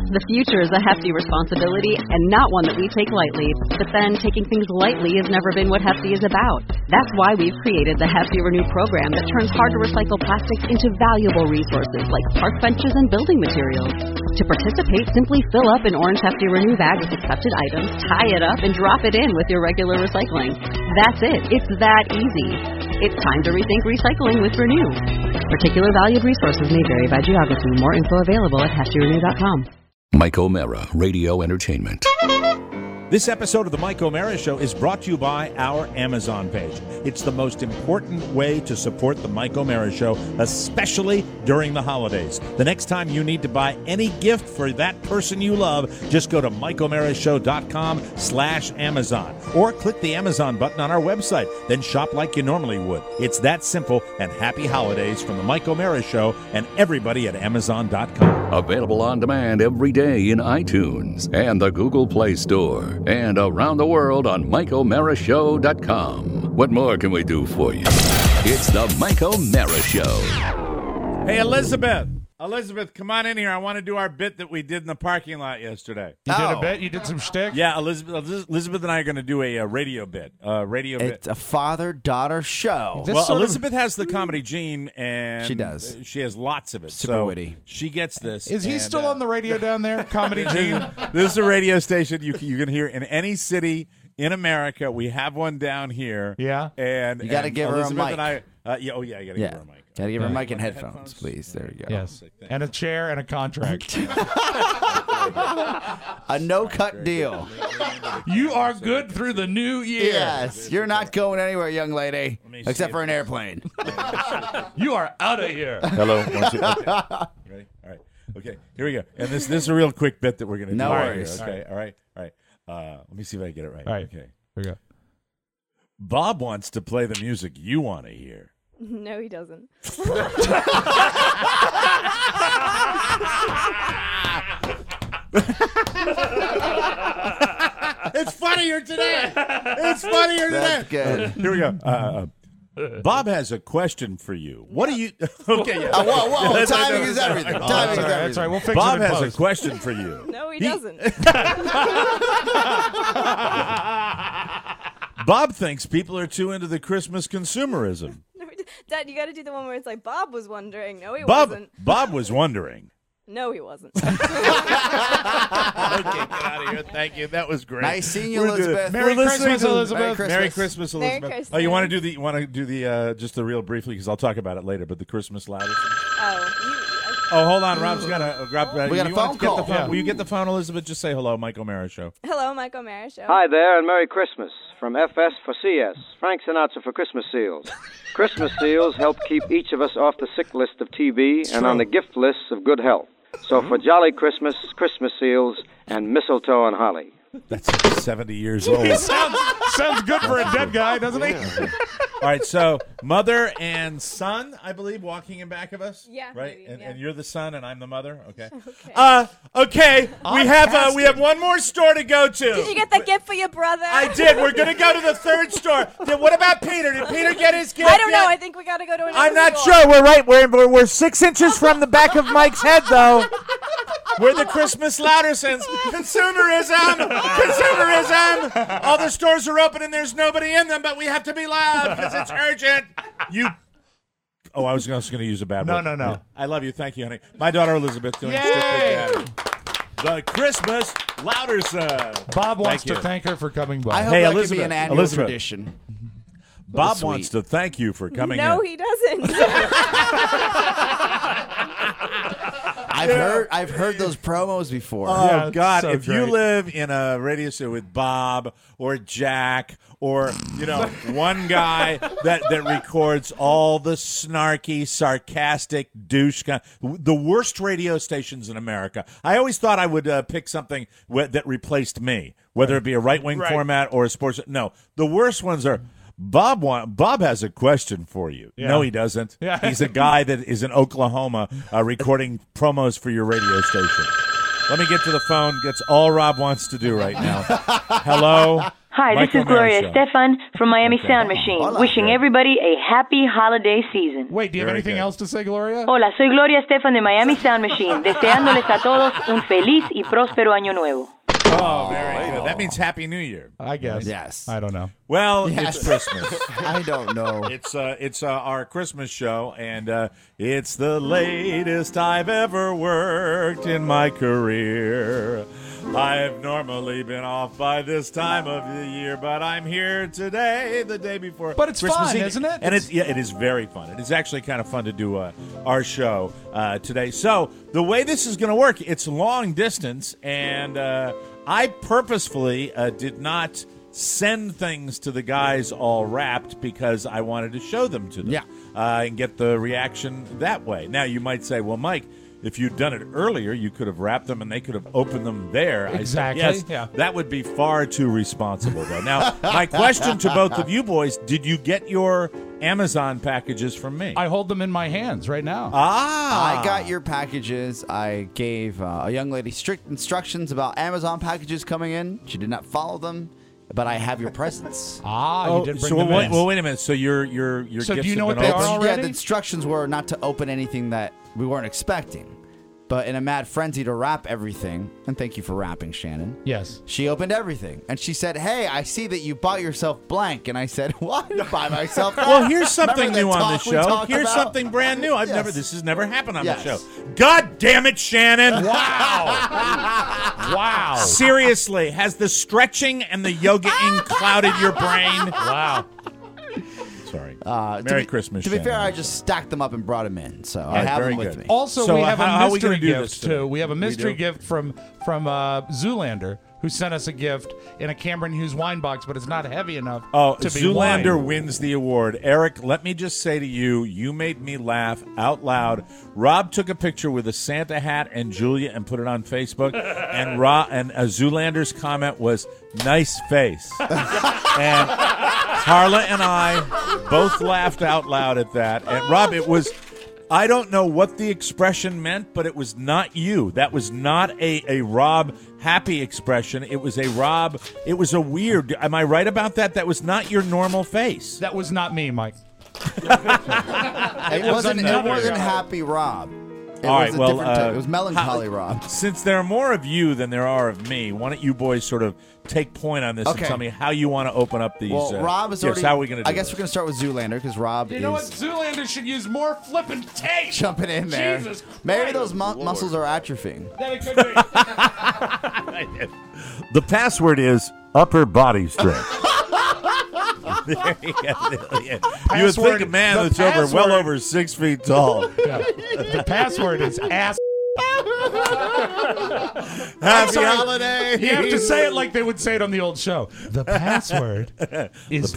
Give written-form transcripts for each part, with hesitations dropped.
The future is a hefty responsibility and not one that we take lightly. But then, taking things lightly has never been what Hefty is about. That's why we've created the Hefty Renew program that turns hard-to-recycle plastics into valuable resources like park benches and building materials. To participate, simply fill up an orange Hefty Renew bag with accepted items, tie it up, and drop it in with your regular recycling. That's it. It's that easy. It's time to rethink recycling with Renew. Particular valued resources may vary by geography. More info available at heftyrenew.com. Mike O'Mara, Radio Entertainment. This episode of the Mike O'Mara Show is brought to you by our Amazon page. It's the most important way to support the Mike O'Mara Show, especially during the holidays. The next time you need to buy any gift for that person you love, just go to MikeO'MaraShow.com/Amazon or click the Amazon button on our website. Then shop like you normally would. It's that simple, and happy holidays from the Mike O'Mara Show and everybody at Amazon.com. Available on demand every day in iTunes and the Google Play Store. And around the world on MikeO'MaraShow.com. What more can we do for you? It's the Mike O'Mara Show. Hey, Elizabeth. Elizabeth, come on in here. I want to do our bit that we did in the parking lot yesterday. You did a bit? You did some shtick? Yeah, Elizabeth and I are going to do a radio bit. It's a father-daughter show. Well, Elizabeth has the comedy gene, and she does. She has lots of it. Super witty. She gets this. Is he still on the radio down there? Comedy gene? This is a radio station you can hear in any city in America. We have one down here. Yeah. And you got to give Elizabeth her a mic. And I, you got to give her a mic. Got to give her a mic and headphones, please. There you go. Yes. And a chair and a contract. A no-cut deal. You are good through the new year. Yes. You're not going anywhere, young lady, except for an airplane. You are out of here. Hello. Okay. Ready? All right. Okay. Here we go. And this is a real quick bit that we're going to do. No worries. Okay. All right. Let me see if I get it right. All right. Okay. Here we go. Bob wants to play the music you want to hear. No, he doesn't. It's funnier today. That's good. Here we go. Bob has a question for you. What do you? Okay. Yeah. Whoa. Timing is everything. Timing is everything. That's right. We'll fix Bob it in has post. a question for you. No, he doesn't. Bob thinks people are too into the Christmas consumerism. Dad, you got to do the one where it's like Bob was wondering. No, he wasn't. Bob was wondering. No, he wasn't. Okay, get out of here. Thank you. That was great. Nice seeing you, Elizabeth. Merry Christmas, Elizabeth. Merry Christmas, Elizabeth. Merry Christmas. Oh, you want to do the just the real briefly because I'll talk about it later. But the Christmas louder. Oh, hold on. Rob's got a grab. We got a phone call. Yeah. Will you get the phone, Elizabeth? Just say hello, Mike O'Mara Show. Hello, Mike O'Mara Show. Hi there, and Merry Christmas from FS for CS. Frank Sinatra for Christmas seals. Christmas seals help keep each of us off the sick list of TB and on the gift lists of good health. So for Jolly Christmas, Christmas seals, and mistletoe and holly. That's 70 years old. Sounds good for a dead guy, doesn't he? All right, so mother and son, I believe, walking in back of us. Yeah, right. maybe, And, yeah. and you're the son, and I'm the mother. Okay. Okay. We have one more store to go to. Did you get that gift for your brother? I did. We're gonna go to the third store. What about Peter? Did Peter get his gift? I don't know. yet? I think we got to go to another I'm not store. sure. We're right. We're 6 inches from the back of Mike's head, though. We're the Christmas louder sense. Consumerism. All the stores are open and there's nobody in them, but we have to be loud because it's urgent. Oh, I was just going to use a bad word. No. Yeah. I love you. Thank you, honey. My daughter Elizabeth doing Yay! Stick Big Daddy. The Christmas louder son. Bob wants Thank to you. thank her for coming by. I hope Hey, that Elizabeth, could be an annual Elizabeth. tradition. Bob sweet. wants to thank you for coming No, in. he doesn't. I've heard those promos before. Oh, Yeah, God, so if you great. live in a radio show with Bob or Jack or, one guy that records all the snarky, sarcastic douche, the worst radio stations in America. I always thought I would pick something that replaced me, whether it be a right-wing format or a sports. No, the worst ones are... Bob has a question for you. Yeah. No, he doesn't. Yeah. He's a guy that is in Oklahoma recording promos for your radio station. Let me get to the phone. That's all Rob wants to do right now. Hello? Hi, Mike this is O'Mara Gloria Show. Estefan from Miami Okay. Sound Machine, Hola. wishing everybody a happy holiday season. Wait, do you have Very anything good. else to say, Gloria? Hola, soy Gloria Estefan de Miami Sound Machine, deseándoles a todos un feliz y próspero año nuevo. Oh, very good. That means Happy New Year. I guess. Yes. I don't know. Well, Yes. it's Christmas. I don't know. It's our Christmas show, and it's the latest I've ever worked in my career. I've normally been off by this time of the year, but I'm here today, the day before. But it's Christmas fun, Eve. isn't it? And it is very fun. It is actually kind of fun to do our show today. So the way this is going to work, it's long distance, and I purposefully did not send things to the guys all wrapped because I wanted to show them to them. Yeah. And get the reaction that way. Now, you might say, well, Mike, if you'd done it earlier, you could have wrapped them and they could have opened them there. Exactly, I said, yes, yeah. that would be far too responsible, though. Now, my question to both of you boys, did you get your Amazon packages from me? I hold them in my hands right now. I got your packages. I gave a young lady strict instructions about Amazon packages coming in. She did not follow them, but I have your presents. You did bring so them in. well, wait a minute. So your So gifts do you know have what been they are opened? Yeah, already? the instructions were not to open anything that we weren't expecting. But in a mad frenzy to wrap everything, and thank you for wrapping, Shannon. Yes. She opened everything, and she said, "Hey, I see that you bought yourself blank." And I said, "What? I buy myself that?" Well, here's something Remember new the on the talk we show. talked Here's about? something brand new. Yes. This has never happened on Yes. the show. God damn it, Shannon! Wow. Wow. Seriously, has the stretching and the yoga ink clouded your brain? Wow. Sorry. To Merry be- Christmas, To be fair, Shannon. I just stacked them up and brought them in, so I right, have very them with good. me. Also, So, we have how a are we gonna mystery do this gift, today? too. We have a We mystery do? gift from Zoolander, who sent us a gift in a Cameron Hughes wine box, but it's not heavy enough Oh, to be Zoolander wine. wins the award. Eric, let me just say to you, you made me laugh out loud. Rob took a picture with a Santa hat and Julia and put it on Facebook, and Zoolander's comment was, "Nice face." And Carla and I both laughed out loud at that. And Rob, it was... I don't know what the expression meant, but it was not you. That was not a Rob happy expression. It was a Rob. It was a weird. Am I right about that? That was not your normal face. That was not me, Mike. It wasn't another- Happy Rob. It All was right, a well, different type. It was melancholy Rob. Since there are more of you than there are of me, why don't you boys sort of take point on this and Okay. tell me how you want to open up these? Well, Rob is yes, already. how are we going to do I guess this? we're going to start with Zoolander because Rob You is know what? Zoolander should use more flipping tape. jumping in there. Jesus Christ. Maybe those muscles are atrophying. That it could be. The password is upper body strength. You would think Password- a man the that's password- well over 6 feet tall. Yeah. The password is ass. Happy sorry. holiday! You have to say it like they would say it on the old show. The password is.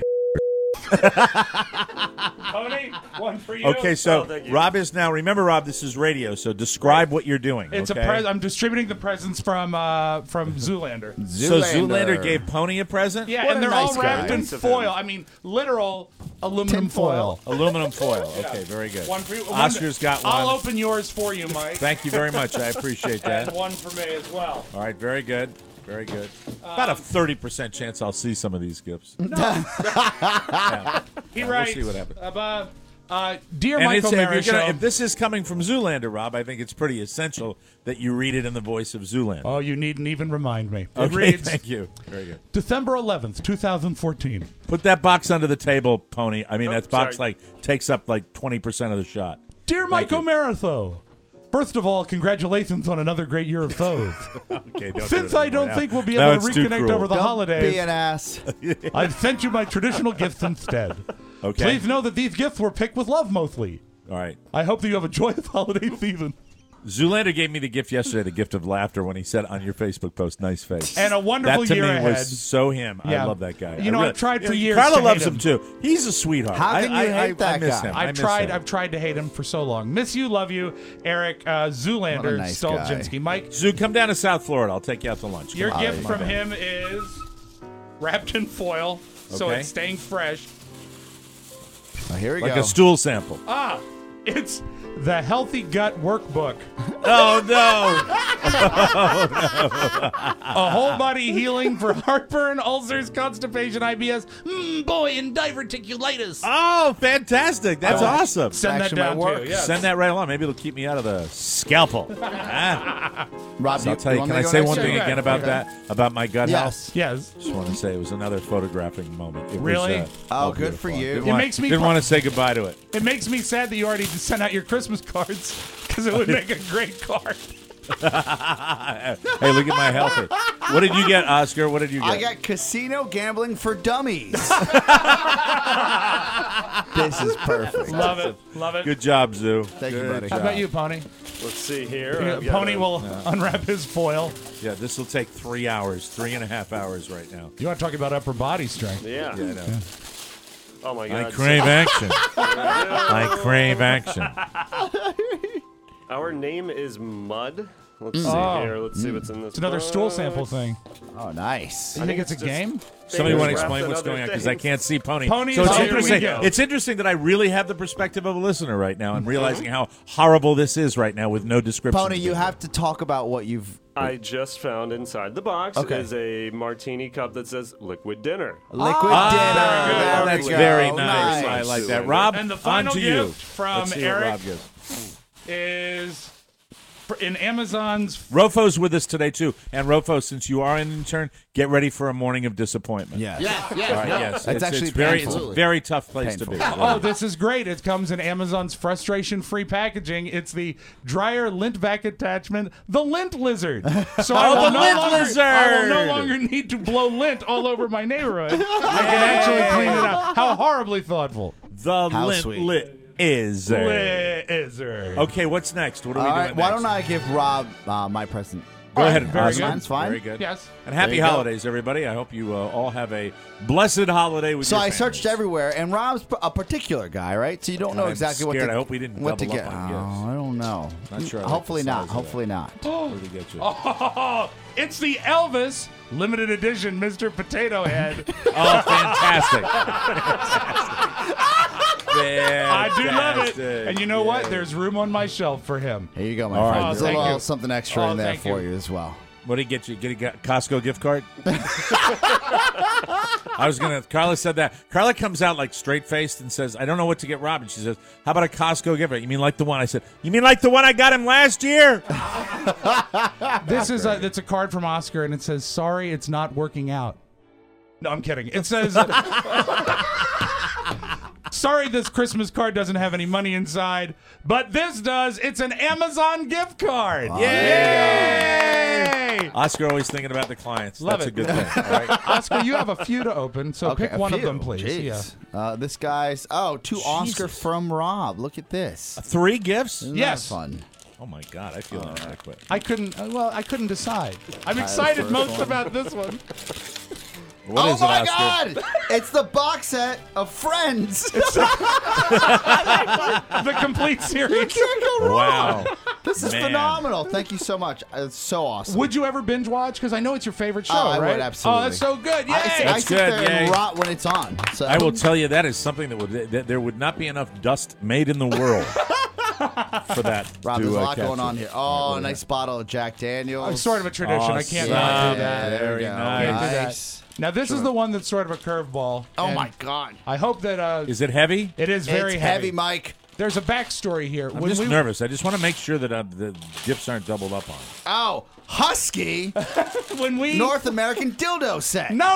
Tony, one for you. Okay, so Rob is now. Remember, Rob, this is radio, so describe what you're doing. It's okay? I'm distributing the presents from Zoolander. So Zoolander gave Pony a present. Yeah, What and a they're all nice wrapped guy. in Nice of foil. I mean, literal aluminum Tin foil. foil. Aluminum foil. Okay, very good. One for you. Oscar's got one. I'll open yours for you, Mike. Thank you very much. I appreciate And that. one for me as well. All right, very good. Very good. About a 30% chance I'll see some of these gifts. Yeah. He We'll writes, see what happens. Dear And Michael it's, Mara if, you're gonna, Show. if this is coming from Zoolander, Rob, I think it's pretty essential that you read it in the voice of Zoolander. Oh, you needn't even remind me. It Okay, reads, thank you. Very good. December 11th, 2014. Put that box under the table, Pony. I mean, that box takes up like 20% of the shot. Dear Michael Maratho, first of all, congratulations on another great year of Thove. Okay, don't Since do it I don't now. think we'll be Now able to it's too reconnect cruel. over the Don't holidays, be an ass. I've sent you my traditional gifts instead. Okay. Please know that these gifts were picked with love mostly. All right. I hope that you have a joyous holiday season. Zoolander gave me the gift yesterday, the gift of laughter, when he said on your Facebook post, "Nice face," And a wonderful that to year me ahead. was so him. Yeah. I love that guy. You know, I've tried for years Carla to loves hate him too. He's a sweetheart. How can you hate that I miss guy? him. I I've miss tried. him. I've tried to hate him for so long. Miss you, love you, Eric Zoolander, What a nice guy. Stolzinski. Mike, Zoo, come down to South Florida. I'll take you out to lunch. your Come on. gift from him is wrapped in foil, so Okay. it's staying fresh. Oh, here we Like go. a stool sample. It's The Healthy Gut Workbook. Oh, no. A whole body healing for heartburn, ulcers, constipation, IBS, and diverticulitis. Oh, fantastic. That's awesome. Send that Action down might work. too. Yes. Send that right along. Maybe it'll keep me out of the scalpel. Rob, So I'll tell you, want can me I to go say next? one thing Sure, again go about ahead. that? About my gut health? Yes. Yes. Just want to say it was another photographing moment. It Really? Was, Oh, good beautiful. for you. Didn't It want, makes me didn't pro- want to say goodbye to it. It makes me sad that you already sent out your Christmas cards because it would make a great card. Hey, look at my healthy. What did you get, Oscar? What did you get? I got casino gambling for dummies. This is perfect. Love it. Love it. Good job, Zoo. Thank you, Good buddy. How job. about you, Pony? Let's see here. Pony will unwrap his foil. Yeah, this will take 3 hours, 3.5 hours right now. You want to talk about upper body strength? Yeah. Yeah, I know. Oh my I God. crave action. I crave action. Our name is Mud. Let's see Oh. here. Let's see what's in this. It's another stool box. sample thing. Oh, nice. You think it's a just- game? Somebody want to Wrapped explain in what's other going on because I things. can't see Pony. Pony so is it's here interesting. we go. It's interesting that I really have the perspective of a listener right now and realizing how horrible this is right now with no description. Pony, you have to talk about what you've. I just found inside the box Okay. is a martini cup that says Liquid Dinner. Liquid Ah, dinner. There we that's go. very nice. Nice. I like that. Rob, And the final on to you. gift from Let's see what Eric. Rob gives. Is in Amazon's. Rofo's with us today too, and Rofo, since you are an intern, get ready for a morning of disappointment. Yes. All right, yes, That's actually it's very, painful. it's a very tough place to be. Oh, this is great. It comes in Amazon's frustration-free packaging. It's the dryer lint vac attachment, the Lint Lizard. So I will the no Lint longer, Lizard! I will no longer need to blow lint all over my neighborhood. I can actually clean it out. How horribly thoughtful. The How Lint sweet. Lit is. Lizard. Okay, what's next? What are we All doing right, why next? don't I give Rob my present? Go ahead, Very Oscar. good. Mine's fine. Very good. Yes. And happy There you go. holidays, everybody. I hope you all have a blessed holiday with So your I searched families. everywhere, and Rob's a particular guy, right? So you don't know I'm exactly scared. what to. I hope we didn't what to double get. up on gifts. Oh, I don't know. Not sure I like Hopefully the not. size of Hopefully not. What did he get you? Oh, it's the Elvis limited edition Mr. Potato Head. Oh, fantastic. I do love it. Fantastic. And you know what? Yeah. There's room on my shelf for him. Here you go, my All friend. right. There's Oh, a thank little you. something extra Oh, in there thank for you. you as well. What did he get you? Did he get a Costco gift card? I was going to, Carla said that. Carla comes out like straight faced and says, I don't know what to get Rob. And she says, how about a Costco gift card? You mean like the one? I said, you mean like the one I got him last year? This is it's a card from Oscar, and it says, "Sorry, it's not working out." No, I'm kidding. It says, "Sorry, this Christmas card doesn't have any money inside, but this does. It's an Amazon gift card." Yay! Oscar always thinking about the clients. Love That's it. a good thing. All right. Oscar, you have a few to open, so Okay, pick a one of few. them, please. Jeez. Yeah. This guy's two Oscar Jesus. from Rob. Look at this. 3 gifts? Isn't Yes. that fun? Oh, my God. I feel inadequate. I couldn't. I couldn't decide. I'm excited most about this one. What is oh it, my Oscar? God! It's the box set of Friends. The complete series. Can't go wrong. Wow. This is Man. phenomenal. Thank you so much. It's so awesome. Would you ever binge watch? Because I know it's your favorite show, Oh, I right? would, absolutely. Oh, that's so good. Yay! I That's sit good, there and yay. rot when it's on. So I will tell you that is something that there would not be enough dust made in the world for that. Rob, to, there's a lot going capture. on here. Oh, nice bottle of Jack Daniels. It's sort of a tradition. I can't not Awesome. do that. There we Very go. nice. Can't do that. Nice. Now, this is the one that's sort of a curveball. Oh and my God. I hope that Is it heavy? it is very It's heavy, Mike. There's a backstory here. I'm just nervous. I just want to make sure that the gifts aren't doubled up on. Oh, Husky When we North American dildo set. No.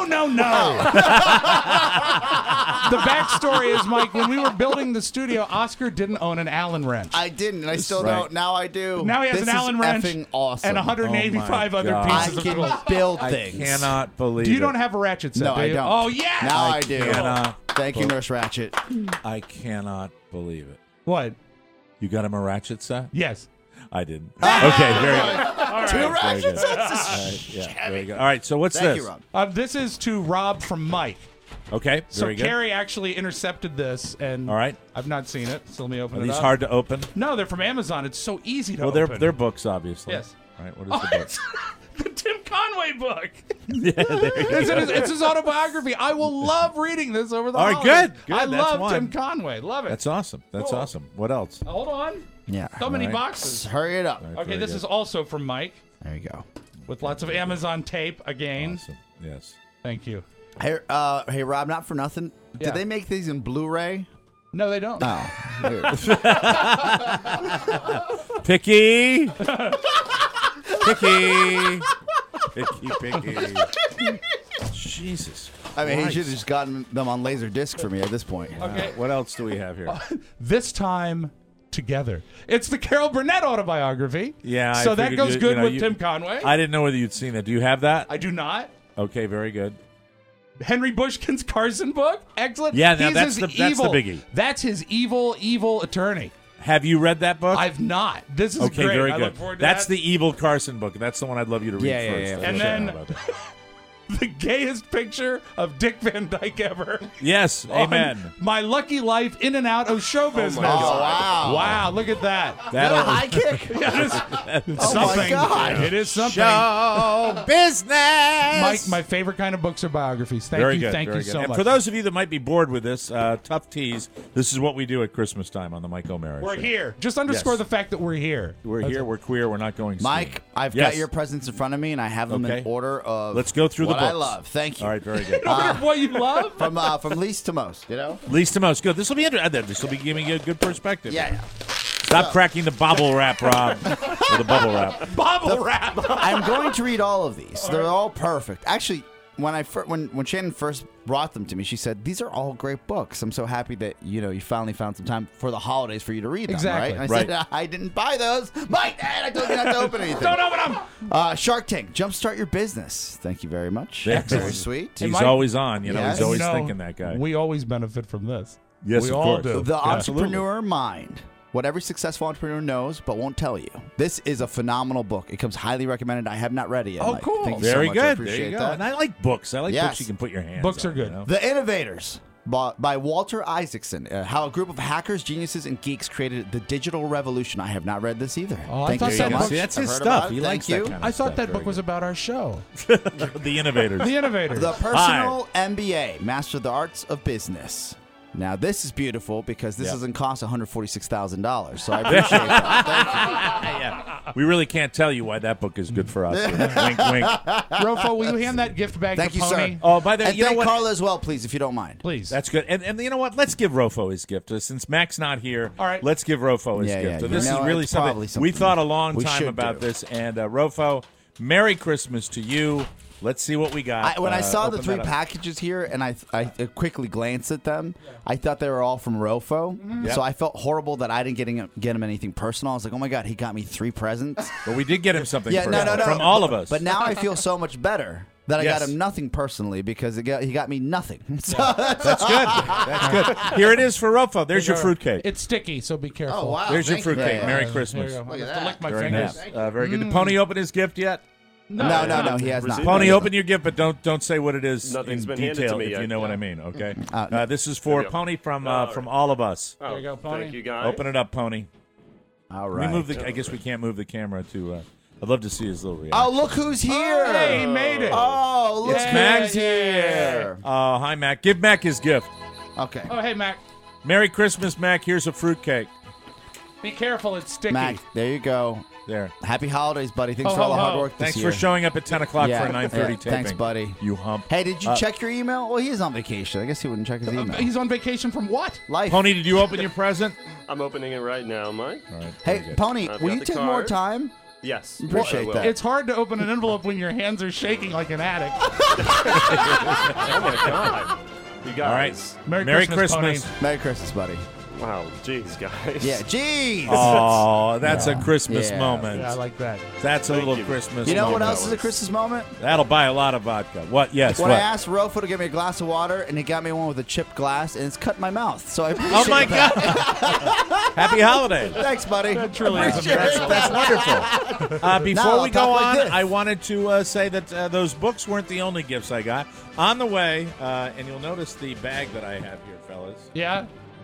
The backstory is, Mike, when we were building the studio, Oscar didn't own an Allen wrench. I didn't, and I still Right. don't. Now I do. Now he has This an is Allen wrench effing awesome. and 185 Oh, my other God. I pieces of can tools. build I things. cannot believe You it. don't have a ratchet set, No, do I you? don't. Oh, yeah. Now I do. cannot Thank you, Nurse Ratchet. I cannot believe it. What? You got him a ratchet set? Yes. I didn't. Okay, very good. Two Very ratchet good. sets. All right, yeah, very good. All right, so what's Thank this? you, Rob. This is to Rob from Mike. Okay, So very good. Carrie actually intercepted this, and All right. I've not seen it. So let me open Are it these up. hard to open? No, they're from Amazon. It's so easy to Well, open. they're books, obviously. Yes. All right, what Oh, is the book? it's the Tim Conway book. Yeah, there you go. It's his autobiography. I will love reading this over the All right, holidays. good. I That's love one. Tim Conway. Love it. That's awesome. That's Cool. awesome. What else? Hold on. Yeah. So many Right. boxes. Hurry it up. Right, Okay, very this good. is also from Mike There you go. with lots of Amazon tape again. Awesome. Yes. Thank you. Hey, hey, Rob, not for nothing. Yeah. Did they make these in Blu-ray? No, they don't. Oh. Weird. Picky. Picky. Picky. Jesus. I mean, he Christ. should have just gotten them on laser disc for me at this point. Okay. What else do we have here? This time together. It's the Carol Burnett autobiography. Yeah, I So that figured goes you good know, with you- Tim Conway. I didn't know whether you'd seen that. Do you have that? I do not. Okay, very good. Henry Bushkin's Carson book. Excellent. Yeah, now He's that's his the evil, biggie. That's his evil attorney. Have you read that book? I've not. This is Okay, great. very I good. look forward to That's that. the Evil Carson book. That's the one I'd love you to read Yeah, first. yeah, yeah. And Sure, then- how about that? the gayest picture of Dick Van Dyke ever. Yes, On amen. My lucky life in and out of show business. God. Wow, look at that. That'll High kick. Yeah, it's Oh, my something. God. It is something. show business. My favorite kind of books are biographies. Thank Very you, good. thank very you good. so And much. for those of you that might be bored with this, tough tease. This is what we do at Christmas time on the Mike O'Mara We're Show. here. Just underscore Yes. the fact that we're here. We're That's here. it. We're queer. We're not going. Mike, skiing. I've Yes. got your presents in front of me, and I have them Okay. in order of Let's go through the what I books. love. Thank you. All right, very good. What you love? From least to most, you know? Least to most. Good. This will be interesting. This will be giving you a good perspective. Yeah. Stop cracking the bobble wrap, Rob. Or the bubble wrap. Bobble wrap. I'm going to read all of these. They're all perfect. Actually, when Shannon first brought them to me, she said, "These are all great books. I'm so happy that you finally found some time for the holidays for you to read them." Exactly. Right? And I said, "I didn't buy those, Mike. Dad, I told you not to open anything." Don't open them. Shark Tank, jumpstart your business. Thank you very much. Excellent. Very sweet. He's Mike- always on. Yes. He's always You know, thinking that guy. We always benefit from this. Yes, we of all course. do. The Yeah. Entrepreneur Mind. What every successful entrepreneur knows but won't tell you. This is a phenomenal book. It comes highly recommended. I have not read it yet. Oh, Mike. cool. Thank you so Very much. I good. There appreciate you go. that. And I like books. I like Yes. books you can put your hands Books on, are good. you know? The Innovators by Walter Isaacson. How a group of hackers, geniuses, and geeks created the digital revolution. I have not read this either. Oh, I Thank thought you so that much. book- See, that's I've his heard stuff. about it. He Thank likes you. that kind of I thought stuff. that Very book was good. about our show. The Innovators. The Innovators. The Personal MBA, Master the Arts of Business. Now, this is beautiful because this Yeah. doesn't cost $146,000, so I appreciate that. Thank you. Yeah. We really can't tell you why that book is good for us. Wink, wink. Rofo, will you hand that gift bag Thank to you, Pony? sir. Oh, by the way, And you know thank what? Carla as well, please, if you don't mind. Please. That's good. And you know what? Let's give Rofo his gift. Since Mac's not here, All right. let's give Rofo his Yeah, gift. yeah. So You this is know, really it's something. probably We something thought a long we time should about do. this. And Rofo, Merry Christmas to you. Let's see what we got. When I saw the Open 3 that up. packages here and I quickly glanced at them, I thought they were all from Rofo. Yep. So I felt horrible that I didn't get him anything personal. I was like, oh my God, he got me 3 presents. But we did get him something Yeah, no, personal no. from all of us. But now I feel so much better that I Yes. got him nothing personally because he got me nothing. So That's good. That's good. Here it is for Rofo. There's your fruitcake. It's sticky, so be careful. Oh, wow. There's your Thank you. fruitcake. Yeah, yeah. Merry There Christmas. you go. I Look at have to that. lick my Very fingers. nice. Very good. Did Pony open his gift yet? No, he has not. Pony, open your gift, but don't say what it is Nothing's in been handed to detail me if yet. you know what I mean. Okay. No. This is for There you go. Pony from all of us. Oh, There you go, Pony. Thank you, guys. Open it up, Pony. All We right. move the. I guess we can't move the camera to. I'd love to see his little reaction. Oh, look who's here. Hey, he made it. Oh, look It's who's Max. here. Oh, hi, Mac. Give Mac his gift. Okay. Oh, hey, Mac. Merry Christmas, Mac. Here's a fruitcake. Be careful. It's sticky. Mac, there you go. There. Happy holidays, buddy. Thanks Ho, for all the ho, hard ho. work this Thanks year. for showing up at 10 o'clock Yeah, for a 9:30 yeah. taping. Thanks, buddy. You hump. Hey, did you check your email? Well, he is on vacation. I guess he wouldn't check his email. He's on vacation from what? Life. Pony, did you open your present? I'm opening it right now, Mike. All right. very Hey, good. Pony, I've will got you the take more card. time? Yes. Appreciate I will. that. It's hard to open an envelope when your hands are shaking like an addict. Oh my God. You guys. All right. Merry Christmas, Pony. Merry Christmas, buddy. Wow. Jeez, guys. Yeah, jeez. Oh, that's a Christmas Yeah. moment. Yeah, I like that. That's a Thank little you. Christmas You know what moment. else is a Christmas moment? That'll buy a lot of vodka. What? Yes. When what? I asked Rofo to get me a glass of water, and he got me one with a chipped glass, and it's cut my mouth. So I appreciate Oh my that. God! Happy holidays. Thanks, buddy. That truly is Appreciate amazing. it. That's wonderful. Before Now we I'll go talk like on, this. I wanted to say that those books weren't the only gifts I got. On the way, and you'll notice the bag that I have here, fellas. Yeah.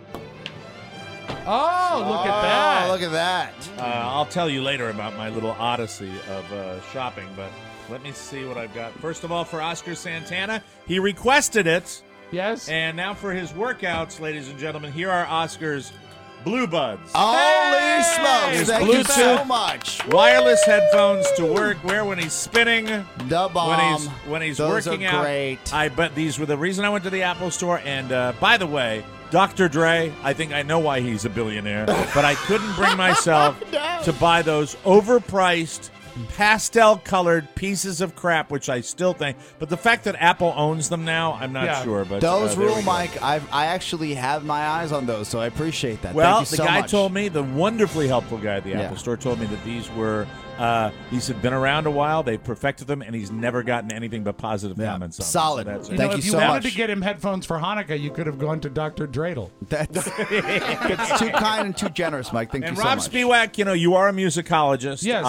Oh, look at that. Oh, look at that. I'll tell you later about my little odyssey of shopping, but let me see what I've got. First of all, for Oscar Santana, he requested it. Yes. And now for his workouts, ladies and gentlemen, here are Oscar's Blue Buds. Holy smokes! His Thank you so Bluetooth much. wireless headphones to wear when he's spinning. The bomb. When he's Those working are out. great. I bet these were the reason I went to the Apple store. And by the way, Dr. Dre, I think I know why he's a billionaire, but I couldn't bring myself to buy those overpriced, pastel-colored pieces of crap, which I still think. But the fact that Apple owns them now, I'm not sure. But those there rule, we go. Mike. I actually have my eyes on those, so I appreciate that. Well, Thank you the so guy much. told me, the wonderfully helpful guy at the Apple Yeah. store told me that these were, these had been around a while, they perfected them, and he's never gotten anything but positive comments on Solid. them. So You that's know, it. if you wanted to get him headphones for Hanukkah, you could have gone to Dr. Dreidel. It's too kind and too generous, Mike. Thank And you so Rob much. Spiewak, you are a musicologist. Yes.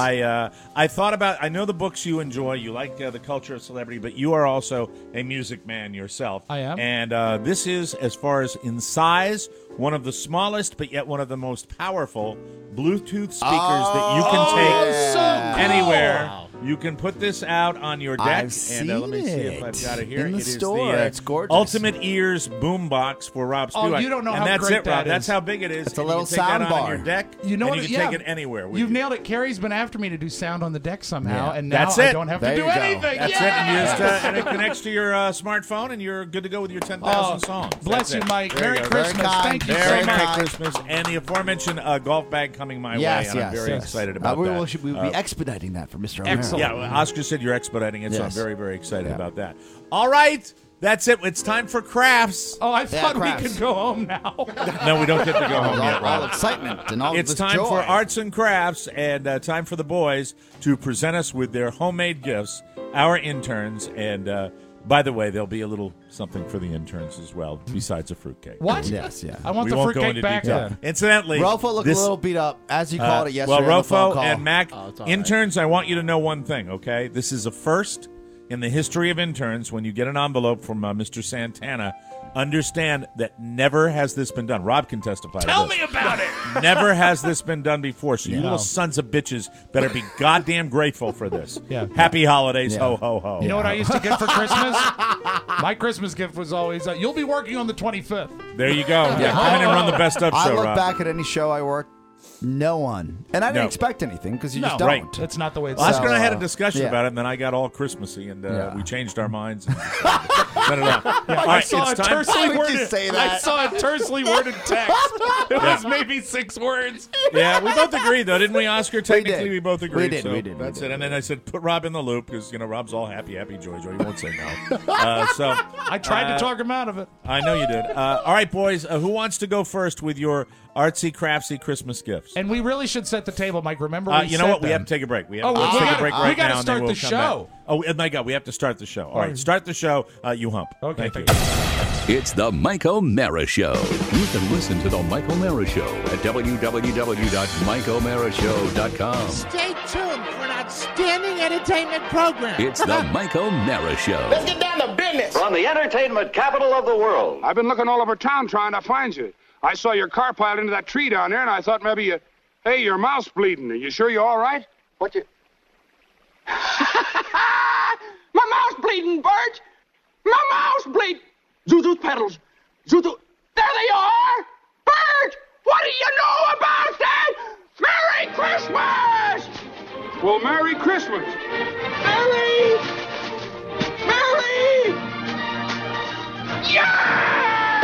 I thought about, I know the books you enjoy, you like the culture of celebrity, but you are also a music man yourself. I am. And this is, as far as in size, one of the smallest, but yet one of the most powerful Bluetooth speakers that you can take anywhere. You can put this out on your deck. I've and seen let me see if I've got it here. in the It is store. the It's gorgeous. Ultimate Ears boombox for Rob Oh, Spiewak. you don't know and how that's great it, Rob. that That's is. how big it is. It's a And little you can take that sound on bar. your deck. You know and what? you can take it anywhere. with You've you. nailed it. Carrie's been after me to do sound on the deck somehow, and now That's I it. don't have There to do you go. anything. That's Yes! it. And, you just, and it connects to your smartphone, and you're good to go with your 10,000 songs. Bless That's you, it. Mike. There Merry you go. Christmas. Very kind. Thank you Very so Merry much. Christmas. And the aforementioned golf bag coming my way, Yes, and I'm yes, very yes. excited about we that. will be expediting that for Mr. O'Mara. Excellent. Yeah, well, Oscar said you're expediting it, so I'm Yes. very, very excited Yeah. about that. All right. That's it. It's time for crafts. Oh, I thought we crafts. could go home now. No, we don't get to go home yet, all Rob. excitement and all It's this time joy. for arts and crafts, and time for the boys to present us with their homemade gifts, our interns. And by the way, there'll be a little something for the interns as well, besides a fruitcake. What? Yes, yeah. I want We the won't go fruitcake into back detail. then. Incidentally, Rofo looked this, a little beat up, as you called it yesterday. well, on the phone Rofo call. and Mac, it's all right. interns, I want you to know one thing, okay? This is a first in the history of interns. When you get an envelope from Mr. Santana, understand that never has this been done. Rob can testify to Tell this. me about it. Never has this been done before, so you little sons of bitches better be goddamn grateful for this. Yeah. Happy holidays, Yeah. ho, ho, ho. You know what I used to get for Christmas? My Christmas gift was always, you'll be working on the 25th. There you go. Yeah, come in and run the best of I show, look Rob. back at any show I worked, no one. And I didn't No. expect anything because you No, just don't. right. That's not the way it's Oscar and I had a So, discussion yeah. about it, and then I got all Christmassy, and Yeah. we changed our minds. And set it off. All I right, saw a it's time. tersely would you worded. say I that? saw a tersely worded text. It was maybe 6 words. Yeah, we both agreed, though, didn't we, Oscar? Technically, we both agreed. We did, so we did, we That's did. it. And then I said, put Rob in the loop, because, Rob's all happy, joy. He won't say no. So I tried to talk him out of it. I know you did. All right, boys, who wants to go first with your artsy, craftsy Christmas gifts? And we really should set the table, Mike. Remember, we You know said what? We them. have to take a break. Oh, Let's we take gotta- a break we right gotta now, and start then we'll the come show. back. Oh, my God, we have to start the show. All right, start the show. You hump. Okay, Thank you. It's the Mike O'Mara Show. You can listen to the Mike O'Mara Show at www.mikeomarashow.com. Stay tuned for an outstanding entertainment program. It's the Mike O'Mara Show. Let's get down to business. From the entertainment capital of the world. I've been looking all over town trying to find you. I saw your car piled into that tree down there, and I thought maybe you... Hey, your mouth's bleeding. Are you sure you're all right? What you... My mouth's bleeding, Bert! My mouth's bleeding! Zuzu pedals! Zuzu... There they are! Bert! What do you know about that? Merry Christmas! Well, Merry Christmas. Merry! Yay!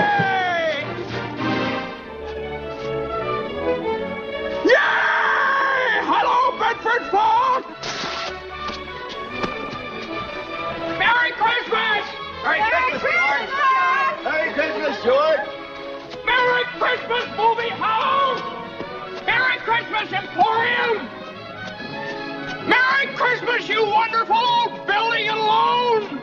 Yay! Hello, Bedford Falls! Merry Christmas! Merry Christmas, George! Merry Christmas, George! Merry Christmas, movie house! Merry Christmas, Emporium! Merry Christmas, you wonderful old building and loan!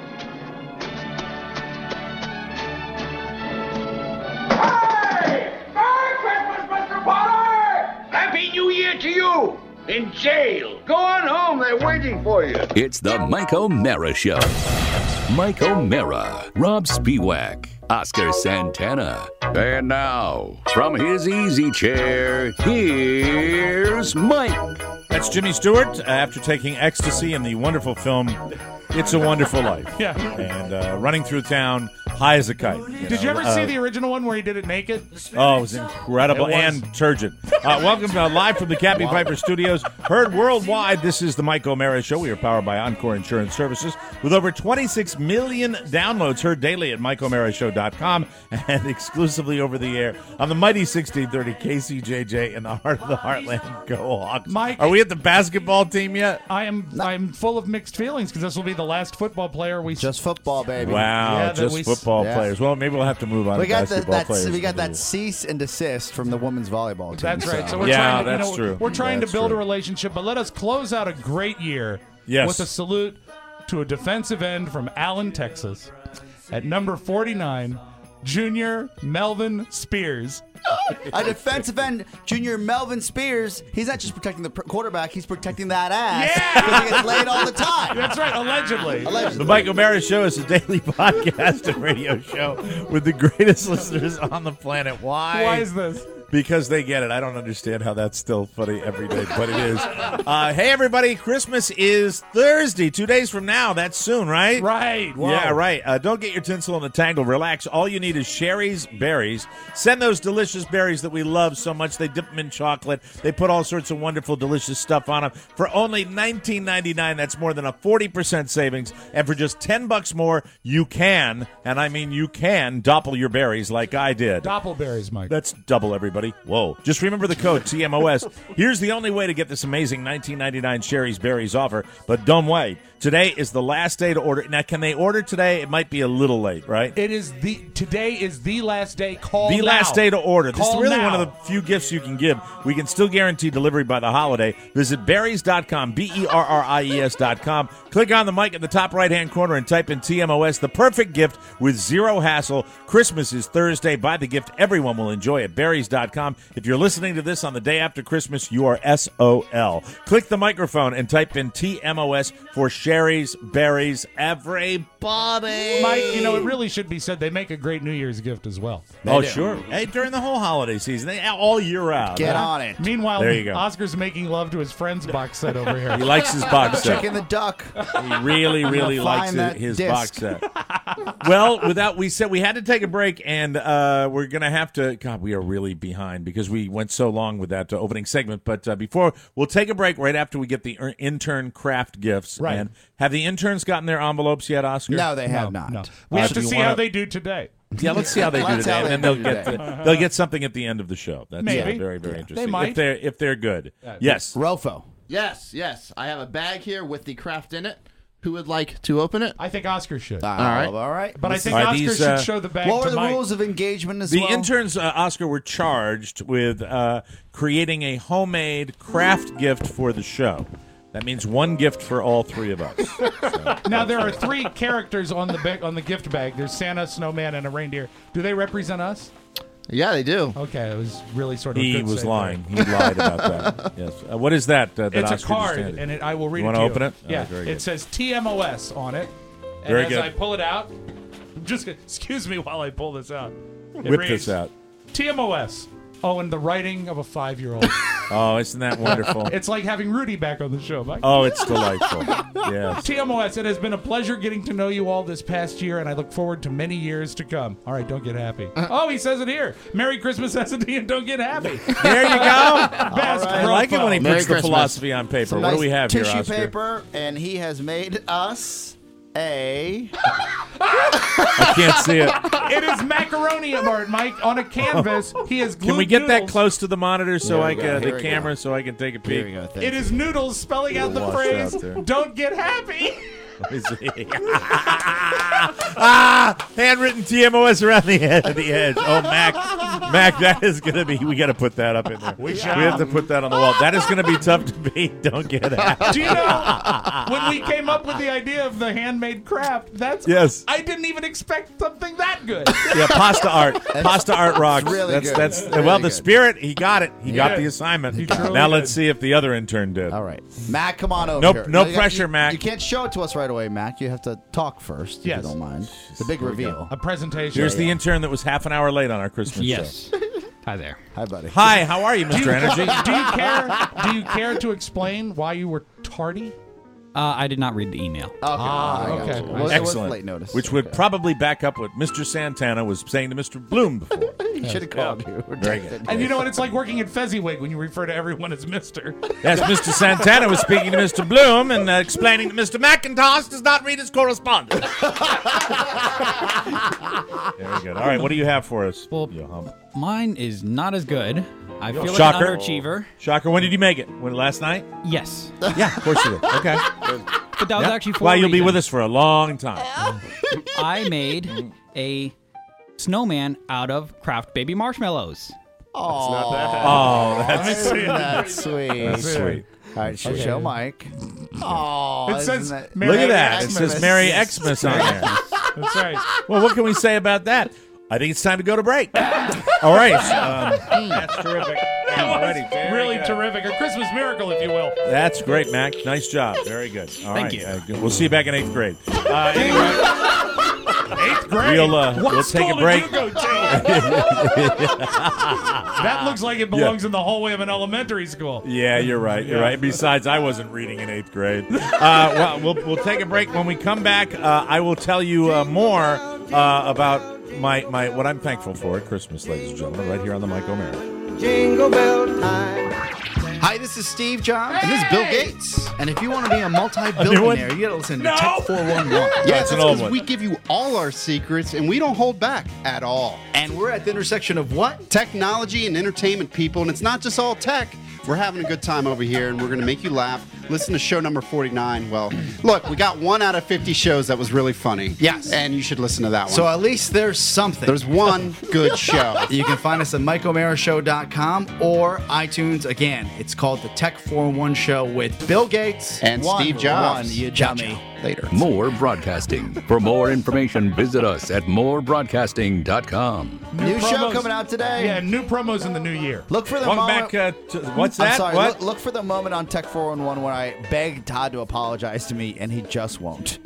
Hey! Merry Christmas, Mr. Potter! Happy New Year to you! In jail. Go on home, they're waiting for you. It's the Mike O'Mara Show. Mike O'Mara, Rob Spiewak, Oscar Santana. And now, from his easy chair, here's Mike. That's Jimmy Stewart after taking ecstasy in the wonderful film It's a Wonderful Life. Yeah. And running through town, high as a kite. Did you ever see the original one where he did it naked? Oh, it was incredible and turgid. Welcome live from the Cappy Piper Studios. Heard worldwide, this is the Mike O'Mara Show. We are powered by Encore Insurance Services with over 26 million downloads heard daily at MikeO'MaraShow.com and exclusively over the air on the mighty 1630 KCJJ in the heart of the heartland. Go Hawks. Mike, are we at the basketball team yet? I'm full of mixed feelings because this will be the last football player we just football, baby. Wow, just football players. Well, maybe we'll have to move on. We to got basketball players. We got that cease and desist from the women's volleyball team. That's right. So we're trying to build a relationship, but let us close out a great year with a salute to a defensive end from Allen, Texas, at number 49, Junior Melvin Spears. A defensive end, Junior Melvin Spears. He's not just protecting the quarterback; he's protecting that ass. Yeah, because he gets laid all the time. That's right, allegedly. The Mike O'Mara Show is a daily podcast and radio show with the greatest listeners on the planet. Why? Why is this? Because they get it. I don't understand how that's still funny every day, but it is. Hey, everybody, Christmas is Thursday, 2 days from now. That's soon, right? Right. Whoa. Yeah, right. Don't get your tinsel in the tangle. Relax. All you need is Sherry's Berries. Send those delicious berries that we love so much. They dip them in chocolate. They put all sorts of wonderful, delicious stuff on them. For only $19.99, that's more than a 40% savings. And for just $10 more, you can, and I mean you can, doppel your berries like I did. Doppelberries, Mike. That's double, everybody. Whoa. Just remember the code TMOS. Here's the only way to get this amazing $19.99 Sherry's Berries offer, but don't wait. Today is the last day to order. Now, can they order today? It might be a little late, right? Today is the last day. Call the now. last day to order. Call this is really now. one of the few gifts you can give. We can still guarantee delivery by the holiday. Visit berries.com, BERRIES.com. Click on the mic in the top right-hand corner and type in TMOS, the perfect gift with zero hassle. Christmas is Thursday. Buy the gift everyone will enjoy at berries.com. If you're listening to this on the day after Christmas, you are SOL. Click the microphone and type in TMOS for Sherry's Berries. Everybody. Mike, it really should be said they make a great New Year's gift as well. Sure. Hey, during the whole holiday season, all year round. Get on it. Meanwhile, there you go. Oscar's making love to his friend's box set over here. He likes his box set. Chicken the duck. He really, really likes his box set. Well, we said we had to take a break, and we're going to have to. God, we are really behind because we went so long with that opening segment. But before, we'll take a break right after we get the intern craft gifts. Right. And have the interns gotten their envelopes yet, Oscar? No, they have not. No. We have to see how they do today. Yeah, let's see how they do today, and then they'll get something at the end of the show. That's Maybe. very, very interesting. They might. If they're good. Yes. Rofo. Yes. I have a bag here with the craft in it. Who would like to open it? I think Oscar should. All right. But I think Oscar should show the bag to What were the Mike. rules of engagement as The well? interns, Oscar, were charged with creating a homemade craft gift for the show. That means one gift for all three of us. Now, there are three characters on the gift bag. There's Santa, Snowman, and a reindeer. Do they represent us? Yeah, they do. Okay, it was really sort of. He was lying. He lied about that. Yes. What is that? It's Oscar a card, just and I will read you it to you. you. Want to open it? Yeah. Very good. It says TMOS on it. And Very as good. I pull it out, excuse me while I pull this out. Whip this out. TMOS. Oh, and the writing of a 5-year-old. Oh, isn't that wonderful? It's like having Rudy back on the show, Mike. Oh, it's delightful. Yes. TMOS, it has been a pleasure getting to know you all this past year, and I look forward to many years to come. All right, don't get happy. Oh, he says it here. Merry Christmas, S&D, and don't get happy. There you go. Best I like it when he Merry puts the Christmas. philosophy on paper. Some What do nice we have here, tissue Oscar? paper, and he has made us a. I can't see it. It is macaroni, Mike, on a canvas. He has glued Can we get that noodles. close to the monitor so I can Here the we camera so I can take a Here peek? we go. Thank It is noodles spelling out the Washed phrase, out there. don't get happy. Let me see. Handwritten TMOS around the edge. Oh, Mac, that is going to be. We got to put that up in there. We have to put that on the wall. That is going to be tough to beat. Don't get it. Do you know when we came up with the idea of the handmade craft? Yes. I didn't even expect something that good. Yeah, pasta art rocks. really good. That's Really well, the good. spirit. He got it. He got did. the assignment. He truly Now did. let's see if the other intern did. All right, Mac, come on over Nope, here. no You pressure, Mac. You can't show it to us right away, Mac. You have to talk first, if Yes. you don't mind. The big reveal. A presentation. Here's the intern that was half an hour late on our Christmas show. Hi there. Hi, buddy. Hi, how are you, Mr. Energy? Do you care to explain why you were tardy? I did not read the email. Okay. Well, Excellent. Late notice. Which would probably back up what Mr. Santana was saying to Mr. Bloom before. He should have called you. Very good. And you know what? It's like working at Fezziwig when you refer to everyone as Mr. Yes, Mr. Santana was speaking to Mr. Bloom and explaining that Mr. McIntosh does not read his correspondence. Very good. All right, what do you have for us? Well, mine is not as good. I feel Shocker. like an underachiever. Shocker. When did you make it? Last night? Yes. Yeah, of course you did. Okay. But that was actually for why a you'll be reason. with us for a long time. I made a snowman out of Kraft Baby marshmallows. Oh, not bad. Oh, that's sweet. That's sweet. All right, show Mike. Oh, It says Look Merry at that. It Xmas. says Merry Xmas on there. That's right. Well, what can we say about that? I think it's time to go to break. All right. That's terrific. Really terrific. A Christmas miracle, if you will. That's great, Mac. Nice job. Very good. All right. Thank you. We'll see you back in 8th grade. Anyway, 8th grade? We'll take a break. Did you go to? That looks like it belongs in the hallway of an elementary school. Yeah, you're right. You're right. Besides, I wasn't reading in 8th grade. Well, we'll take a break. When we come back, I will tell you more about my what I'm thankful for at Christmas, ladies and gentlemen, right here on the Mike O'Mara. Jingle bell time. Hi, this is Steve Jobs. And this is Bill Gates. And if you want to be a multi-billionaire, you got to listen to Tech 411. Yeah, That's an old because one. we give you all our secrets, and we don't hold back at all. And we're at the intersection of what? Technology and entertainment, people, and it's not just all tech. We're having a good time over here, and we're going to make you laugh. Listen to show number 49. Well, look, we got 1 out of 50 shows that was really funny. Yes. And you should listen to that one. So at least there's something. There's one good show. You can find us at MikeO'MaraShow.com or iTunes. Again, it's called The Tech 411 Show with Bill Gates And Steve Jobs. You dummy. Later. More Broadcasting. For more information, visit us at morebroadcasting.com. New show coming out today. Yeah, new promos in the new year. Look for the Welcome moment. back to what's I'm that? sorry. What? Look for the moment on Tech 411 where I begged Todd to apologize to me, and he just won't.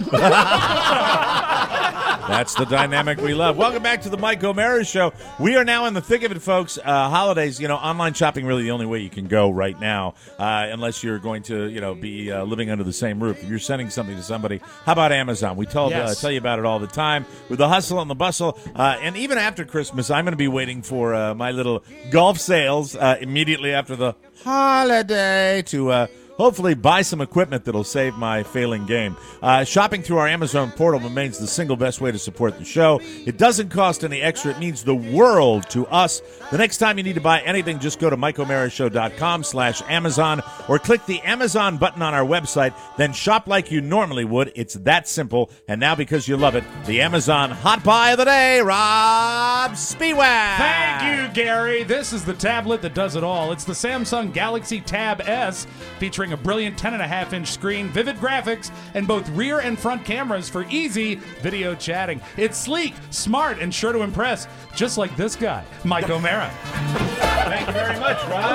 That's the dynamic we love. Welcome back to the Mike O'Mara Show. We are now in the thick of it, folks. Holidays, online shopping really the only way you can go right now, unless you're going to, be living under the same roof. If you're sending something to somebody, how about Amazon? We tell you about it all the time with the hustle and the bustle. And even after Christmas, I'm going to be waiting for my little golf sales immediately after the holiday to hopefully buy some equipment that'll save my failing game. Shopping through our Amazon portal remains the single best way to support the show. It doesn't cost any extra. It means the world to us. The next time you need to buy anything, just go to MikeO'MaraShow.com/Amazon or click the Amazon button on our website. Then shop like you normally would. It's that simple. And now, because you love it, the Amazon Hot Buy of the Day, Rob Spiewak. Thank you, Gary. This is the tablet that does it all. It's the Samsung Galaxy Tab S, featuring a brilliant 10.5-inch screen, vivid graphics, and both rear and front cameras for easy video chatting. It's sleek, smart, and sure to impress, just like this guy, Mike O'Mara. Thank you very much, Rob.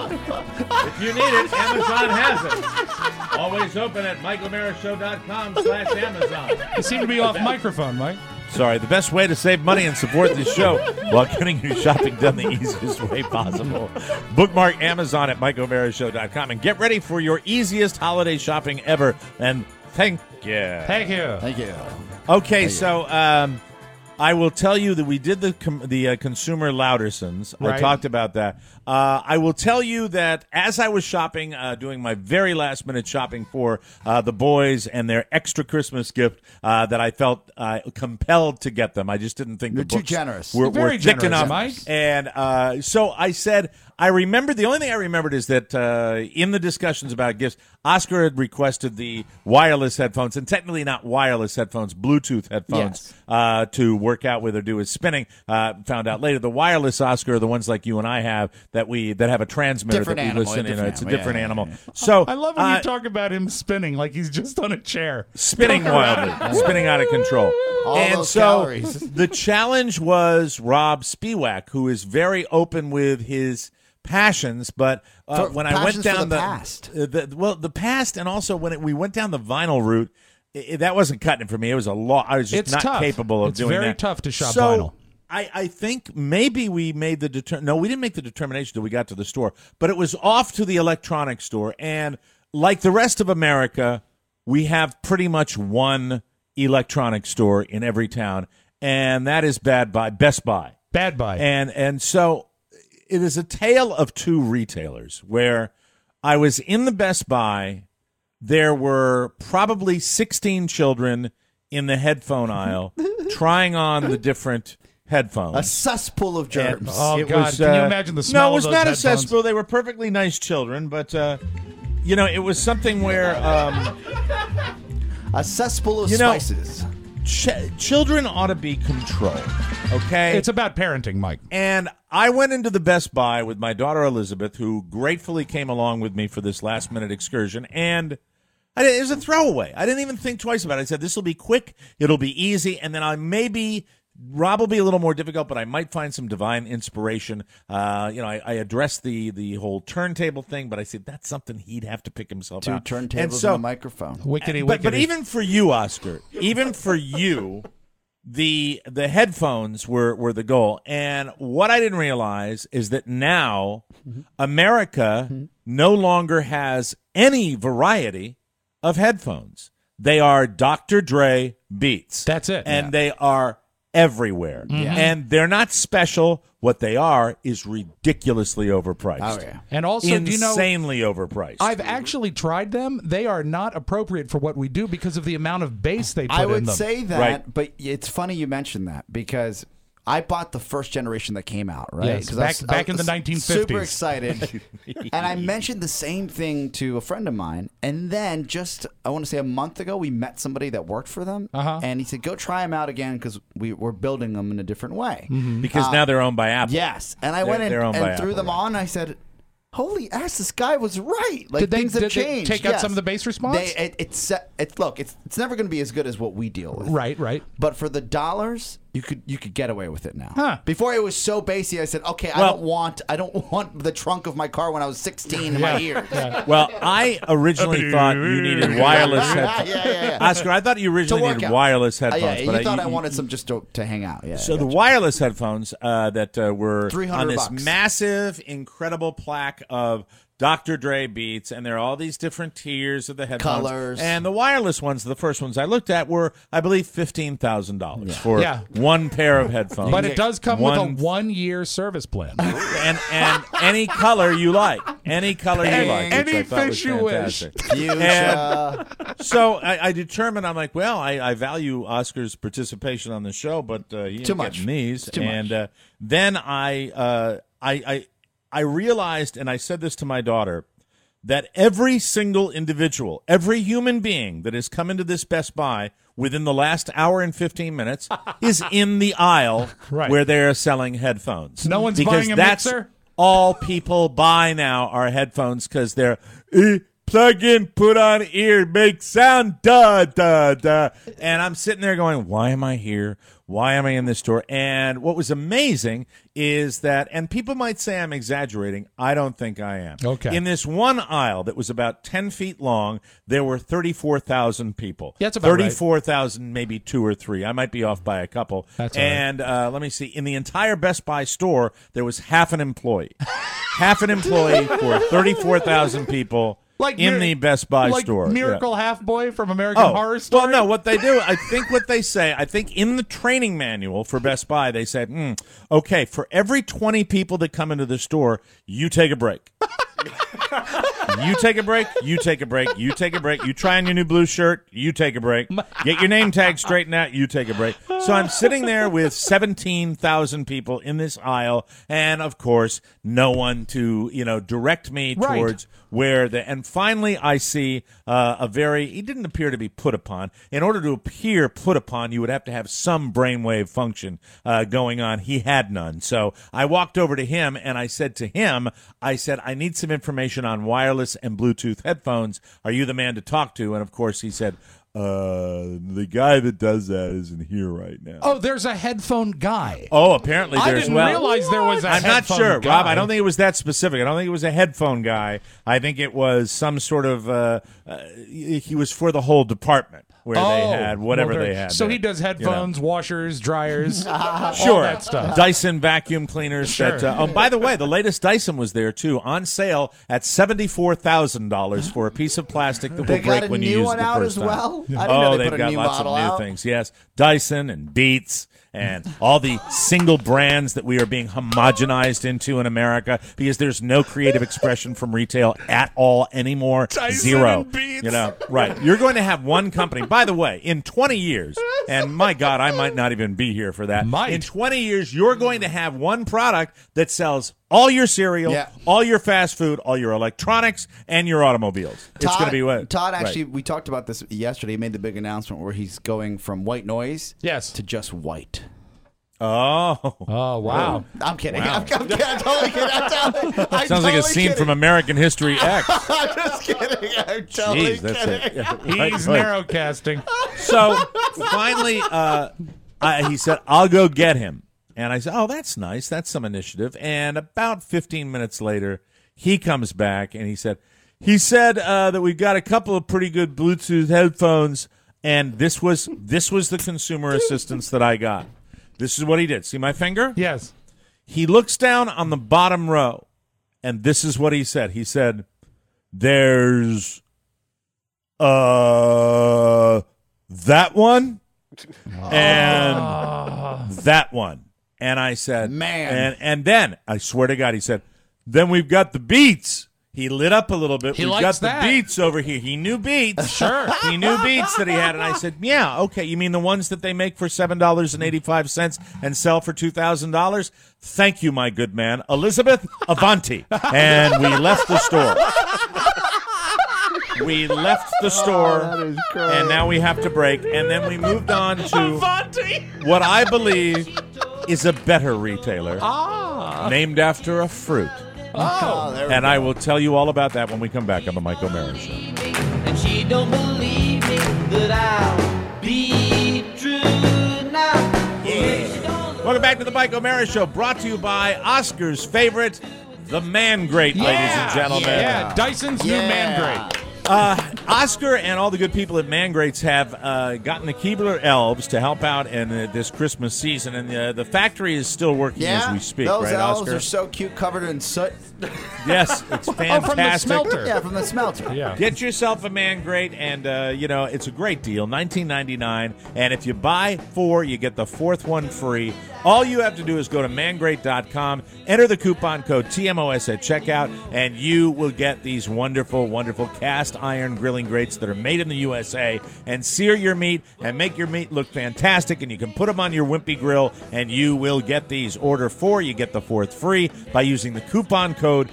If you need it, Amazon has it. Always open at MikeO'MaraShow.com/Amazon. You seem to be off microphone, Mike. Sorry, the best way to save money and support this show while getting your shopping done the easiest way possible. Bookmark Amazon at MikeO'MaraShow.com and get ready for your easiest holiday shopping ever. And thank you. Thank you. Thank you. Okay, so I will tell you that we did the consumer Loudersons. I Right. talked about that. I will tell you that as I was shopping, doing my very last-minute shopping for the boys and their extra Christmas gift, that I felt compelled to get them. I just didn't think You're the too books generous. were You're very thick generous, enough. Mike. And so I said, the only thing I remembered is that in the discussions about gifts, Oscar had requested the wireless headphones, and technically not wireless headphones, Bluetooth headphones, to work out with or do his spinning. Found out later the wireless, Oscar, are the ones like you and I have that have a transmitter Different that we animal, listen in. different It's a animal, different yeah, animal. yeah. So I love when you talk about him spinning like he's just on a chair. spinning wildly, spinning out of control. All and those so calories. the challenge was Rob Spiewak, who is very open with his passions, but when I went down the past. the past, and also when we went down the vinyl route, that wasn't cutting it for me. It was a lot. I was just It's not tough. capable of It's doing that. It's very tough to shop so, vinyl. I think maybe we made the no, we didn't make the determination till we got to the store, but it was off to the electronics store, and like the rest of America, we have pretty much one electronic store in every town, and that is Best Buy. Bad Buy. And so it is a tale of two retailers where I was in the Best Buy. There were probably 16 children in the headphone aisle trying on the different headphones. A cesspool of germs. Oh, God. Can you imagine the smell No, it was of those not headphones? a cesspool. They were perfectly nice children, but, it was something where... a cesspool of spices. Children ought to be controlled, okay? It's about parenting, Mike. And I went into the Best Buy with my daughter Elizabeth, who gratefully came along with me for this last-minute excursion, and it was a throwaway. I didn't even think twice about it. I said, this will be quick, it'll be easy, and then Rob will be a little more difficult, but I might find some divine inspiration. I addressed the whole turntable thing, but I said that's something he'd have to pick himself out. 2 turntables and a microphone. Wickedy. But even for you, Oscar, the headphones were the goal. And what I didn't realize is that now America no longer has any variety of headphones. They are Dr. Dre Beats. That's it. And they are everywhere. And they're not special. What they are is ridiculously overpriced. Oh, yeah. And also, insanely overpriced. I've actually tried them. They are not appropriate for what we do because of the amount of bass they put in them. I would say that, but it's funny you mentioned that because I bought the first generation that came out, right? Yes, back in the 1950s. Super excited. And I mentioned the same thing to a friend of mine. And then I want to say a month ago, we met somebody that worked for them. And he said, go try them out again because we're building them in a different way. Because now they're owned by Apple. Yes. And I went in and threw them on. I said, holy ass, this guy was right. Like, things have changed. They take out some of the bass response? Look, it's never going to be as good as what we deal with. Right. But for the dollars, you could get away with it now. Huh. Before it was so bassy, I said, okay, I don't want the trunk of my car when I was 16 in my ears. Well, I originally thought you needed wireless headphones. Yeah. Oscar, I thought you originally needed wireless headphones. You thought I wanted some just to hang out. Yeah. So the wireless headphones that were on this $300. massive, incredible plaque of Dr. Dre Beats, and there are all these different tiers of the headphones. Colors. And the wireless ones, the first ones I looked at, were, I believe, $15,000 for one pair of headphones. But it does come with a 1-year service plan. and any color you like. Any color you like. Any fish you wish. So I determined, I'm like, well, I value Oscar's participation on the show, but he ain't getting these. And then I realized, and I said this to my daughter, that every single individual, every human being that has come into this Best Buy within the last hour and 15 minutes is in the aisle where they're selling headphones. No one's buying a mixer? All people buy now are headphones because they're plug in, put on ear, make sound, da, da, da. And I'm sitting there going, why am I here? Why am I in this store? And what was amazing is that, and people might say I'm exaggerating, I don't think I am. Okay. In this one aisle that was about 10 feet long, there were 34,000 people. Yeah, that's about 34,000, maybe 2 or 3. I might be off by a couple. That's and let me see. In the entire Best Buy store, there was half an employee. Half an employee for 34,000 people. In the Best Buy store. Like Miracle Half Boy from American Horror Story? Well, no, what they do, I think in the training manual for Best Buy, they said, okay, for every 20 people that come into the store, you take a break. You take a break, you take a break, you take a break. You try on your new blue shirt, you take a break. Get your name tag straightened out, you take a break. So I'm sitting there with 17,000 people in this aisle, and of course, no one to, direct me towards where and finally I see he didn't appear to be put upon. In order to appear put upon, you would have to have some brainwave function going on. He had none. So I walked over to him and I said to him, I need some information on wireless and Bluetooth headphones. Are you the man to talk to? And of course he said, the guy that does that isn't here right now. Oh, there's a headphone guy. Oh, apparently there's. I didn't realize there was a I'm headphone not sure, guy. Rob. I don't think it was that specific. I don't think it was a headphone guy. I think it was some sort of. He was for the whole department. where they had whatever they had. So there, he does headphones, washers, dryers, sure, all that stuff. Dyson vacuum cleaners. Sure. That, by the way, the latest Dyson was there too, on sale at $74,000 for a piece of plastic that will break when you use it the first time. Well? I didn't know they they've put a got new lots of model new out. things. Yes, Dyson and Beats. And all the single brands that we are being homogenized into in America because there's no creative expression from retail at all anymore. Dyson Zero. and Beats. You know, right. You're going to have one company. By the way, in 20 years, and my God, I might not even be here for that. In 20 years, you're going to have one product that sells all your cereal, all your fast food, all your electronics, and your automobiles. It's going to be what? Todd, actually, we talked about this yesterday. He made the big announcement where he's going from white noise to just white. Oh, wow. I'm kidding. Wow. I'm totally kidding. Sounds like a scene from American History X. I'm just kidding. I'm totally Jeez, that's kidding. He's narrowcasting. So finally, he said, I'll go get him. And I said, oh, that's nice. That's some initiative. And about 15 minutes later, he comes back and he said that we've got a couple of pretty good Bluetooth headphones. And this was the consumer assistance that I got. This is what he did. See my finger? Yes. He looks down on the bottom row, and this is what he said. He said, there's that one and that one. And I said, man. And then, I swear to God, he said, then we've got the Beats. He lit up a little bit. He We've likes got that. the Beats over here. He knew Beats. Sure. He knew Beats that he had. And I said, yeah, okay. You mean the ones that they make for $7.85 and sell for $2,000? Thank you, my good man. Elizabeth, Avanti. And we left the store. We left the store, and now we have to break. And then we moved on to what I believe is a better retailer named after a fruit. And I will tell you all about that when we come back on the Mike O'Mara Show. And she don't believe me that I'll be true now. Yeah. Welcome back to the Mike O'Mara Show, brought to you by Oscar's favorite, the Man Great, ladies and gentlemen. Yeah, Dyson's new Man Great. Oscar and all the good people at Man Greats have gotten the Keebler elves to help out in this Christmas season, and the factory is still working as we speak. Those right, elves Oscar? are so cute, covered in soot. Yes, it's fantastic. from the smelter. Yeah, from the smelter. Yeah. Get yourself a Man Great, and it's a great deal, $19.99. And if you buy 4, you get the 4th one free. All you have to do is go to mangreat.com, enter the coupon code TMOS at checkout, and you will get these wonderful, wonderful cast iron grilling grates that are made in the USA and sear your meat and make your meat look fantastic. And you can put them on your wimpy grill, and you will get these. Order 4, you get the 4th free by using the coupon code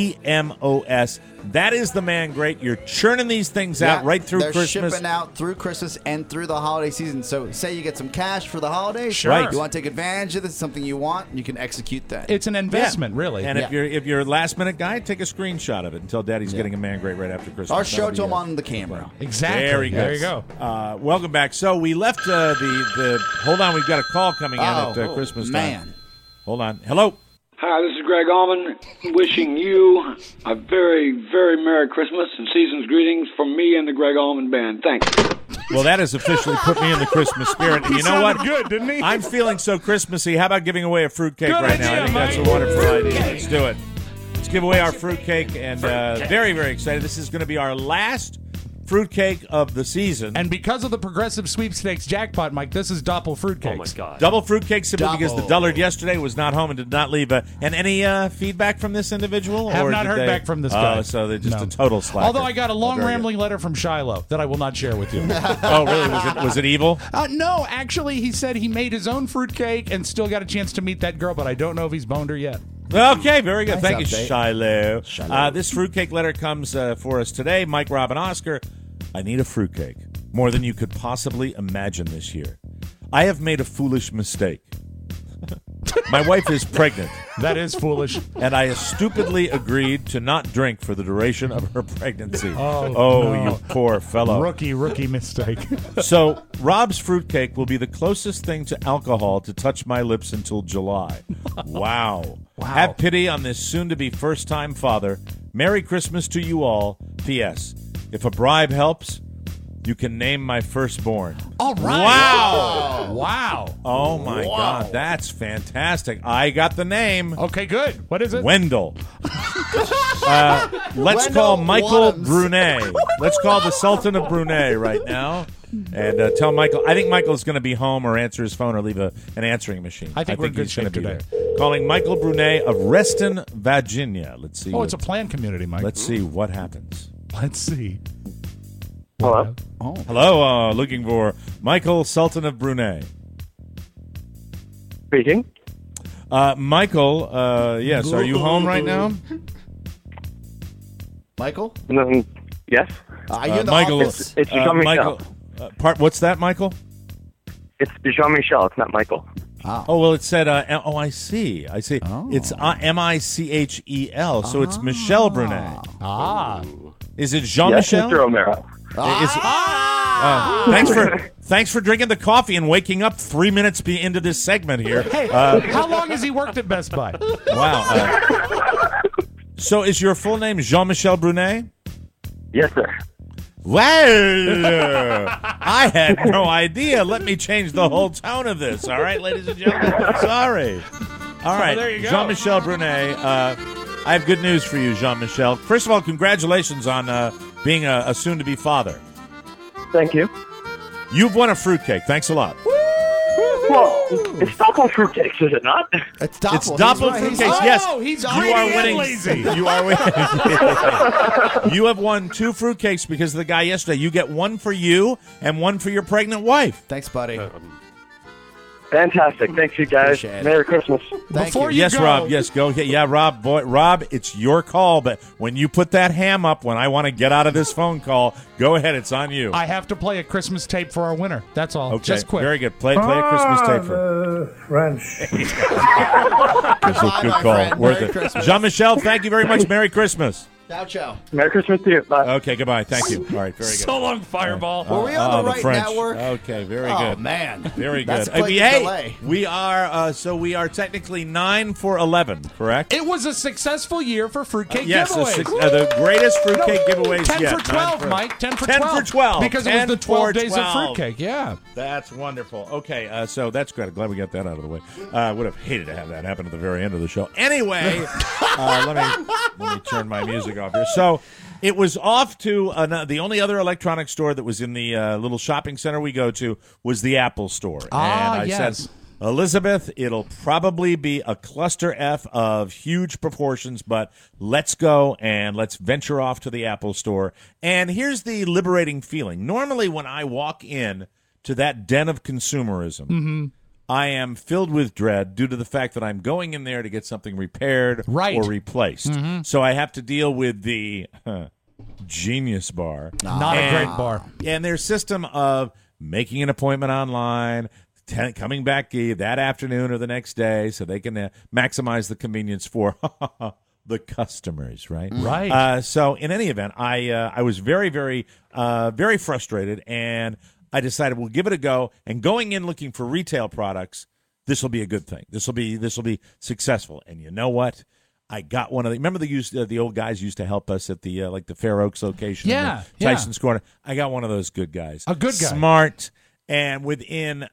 TMOS. That is the Man Great. You're churning these things out right through they're Christmas. Shipping out through Christmas and through the holiday season. So say you get some cash for the holidays. Sure. Right. You want to take advantage of this, something you want, you can execute that. It's an investment, really. And if you're a last minute guy, take a screenshot of it and tell Daddy's getting a Man Great right after Christmas. Or show it to him on the camera. Exactly. Very good. There you go. Welcome back. So we left the. Hold on, we've got a call coming in at Christmas time. Man. Hold on. Hello. Hi, this is Greg Allman, wishing you a very, very Merry Christmas and season's greetings from me and the Greg Allman Band. Thanks. Well, that has officially put me in the Christmas spirit. And you know what? Good, didn't he? I'm feeling so Christmassy. How about giving away a fruitcake Good right now? idea, I think that's a Mike. wonderful idea. Let's do it. Let's give away our fruitcake, and very, very excited. This is going to be our last fruitcake of the season. And because of the Progressive Sweepstakes jackpot, Mike, this is double fruitcakes. Oh, my God. Double fruitcake simply because the Double. dullard yesterday was not home and did not leave. And any feedback from this individual? Have or not did heard they- back from this guy. Oh, so they're just No. a total slacker. Although I got a long, Very good. rambling letter from Shiloh that I will not share with you. Oh, really? Was it evil? No, actually, he said he made his own fruitcake and still got a chance to meet that girl, but I don't know if he's boned her yet. Okay, very good. Nice Thank you, update. Shiloh. This fruitcake letter comes for us today. Mike, Rob, and Oscar. I need a fruitcake more than you could possibly imagine this year. I have made a foolish mistake. My wife is pregnant. That is foolish. And I stupidly agreed to not drink for the duration of her pregnancy. Oh, no. You poor fellow. Rookie mistake. So, Rob's fruitcake will be the closest thing to alcohol to touch my lips until July. Wow. Have pity on this soon-to-be first-time father. Merry Christmas to you all. P.S. If a bribe helps, You can name my firstborn. All right. Wow. Oh, my God. That's fantastic. I got the name. Okay, good. What is it? Wendell. Let's call Michael Brunet. Let's call the Sultan of Brunei right now. And tell Michael. I think Michael's going to be home or answer his phone or leave an answering machine. I think we're in good he's going shape to be today. there. Calling Michael Brunet of Reston, Virginia. Let's see. Oh, it's a planned community, Mike. Let's see what happens. Let's see. Hello. Hello. Looking for Michael, Sultan of Brunei. Speaking. Michael. Yes. Are you home right now? Michael? Yes. Are you in the Michael, office? It's Jean-Michel. What's that, Michael? It's Jean-Michel. It's not Michael. Oh, well, it said, I see. Oh. It's Michel, so it's Michel Brunet. Is it Jean-Michel? Yes, Mr. O'Mara. Thanks for drinking the coffee and waking up 3 minutes into this segment here. Hey, how long has he worked at Best Buy? Wow. So is your full name Jean-Michel Brunet? Yes, sir. Well, I had no idea. Let me change the whole tone of this. All right, ladies and gentlemen. Sorry. All right, there you go. Jean-Michel Brunet. I have good news for you, Jean-Michel. First of all, congratulations on being a soon-to-be father. Thank you. You've won a fruitcake. Thanks a lot. Well, it's Doppel fruitcakes, is it not? It's Doppel. It's Doppel fruitcakes. Yes, he's you are winning. lazy. You are winning. You have won 2 fruitcakes because of the guy yesterday. You get one for you and one for your pregnant wife. Thanks, buddy. Fantastic. Thanks, you guys. Appreciate it. Merry Christmas. Yes, Rob. Yes, go. Yeah, Rob. Boy, Rob, it's your call. But when you put that ham up, when I want to get out of this phone call, go ahead. It's on you. I have to play a Christmas tape for our winner. That's all. Okay, Just quick. very good. Play a Christmas tape for French. That's a good call. friend. Worth Merry it. Christmas. Jean-Michel, thank you very much. Merry Christmas. Ciao. Merry Christmas to you. Bye. Okay, goodbye. Thank you. All right, very good. So long, Fireball. Were we on the right French. network? Okay, very Oh, good. man. Very That's good. quite the delay. We are we are technically 9 for 11, correct? It was a successful year for fruitcake Yes, giveaways. the greatest fruitcake giveaways 10 yet. for 12, Mike. 10 for 12. 10 for 12. Because it was the 12 days of fruitcake. Yeah. That's wonderful. Okay, so that's good. I'm glad we got that out of the way. Would have hated to have that happen at the very end of the show. Anyway, let me turn my music off here. So it was off to the only other electronics store that was in the little shopping center we go to was the Apple store. And I said, Elizabeth, it'll probably be a cluster F of huge proportions, but let's go and let's venture off to the Apple store. And here's the liberating feeling. Normally when I walk in to that den of consumerism, I am filled with dread due to the fact that I'm going in there to get something repaired or replaced. So I have to deal with the Genius Bar. Not a great bar. And their system of making an appointment online, coming back that afternoon or the next day so they can maximize the convenience for the customers, right? Right. So in any event, I was very, very, very frustrated, and I decided we'll give it a go. And going in looking for retail products, this will be a good thing. This will be successful. And you know what? I got one of the. Remember the old guys used to help us at the like the Fair Oaks location, Tyson's Corner. I got one of those good guys, a good guy, smart. And within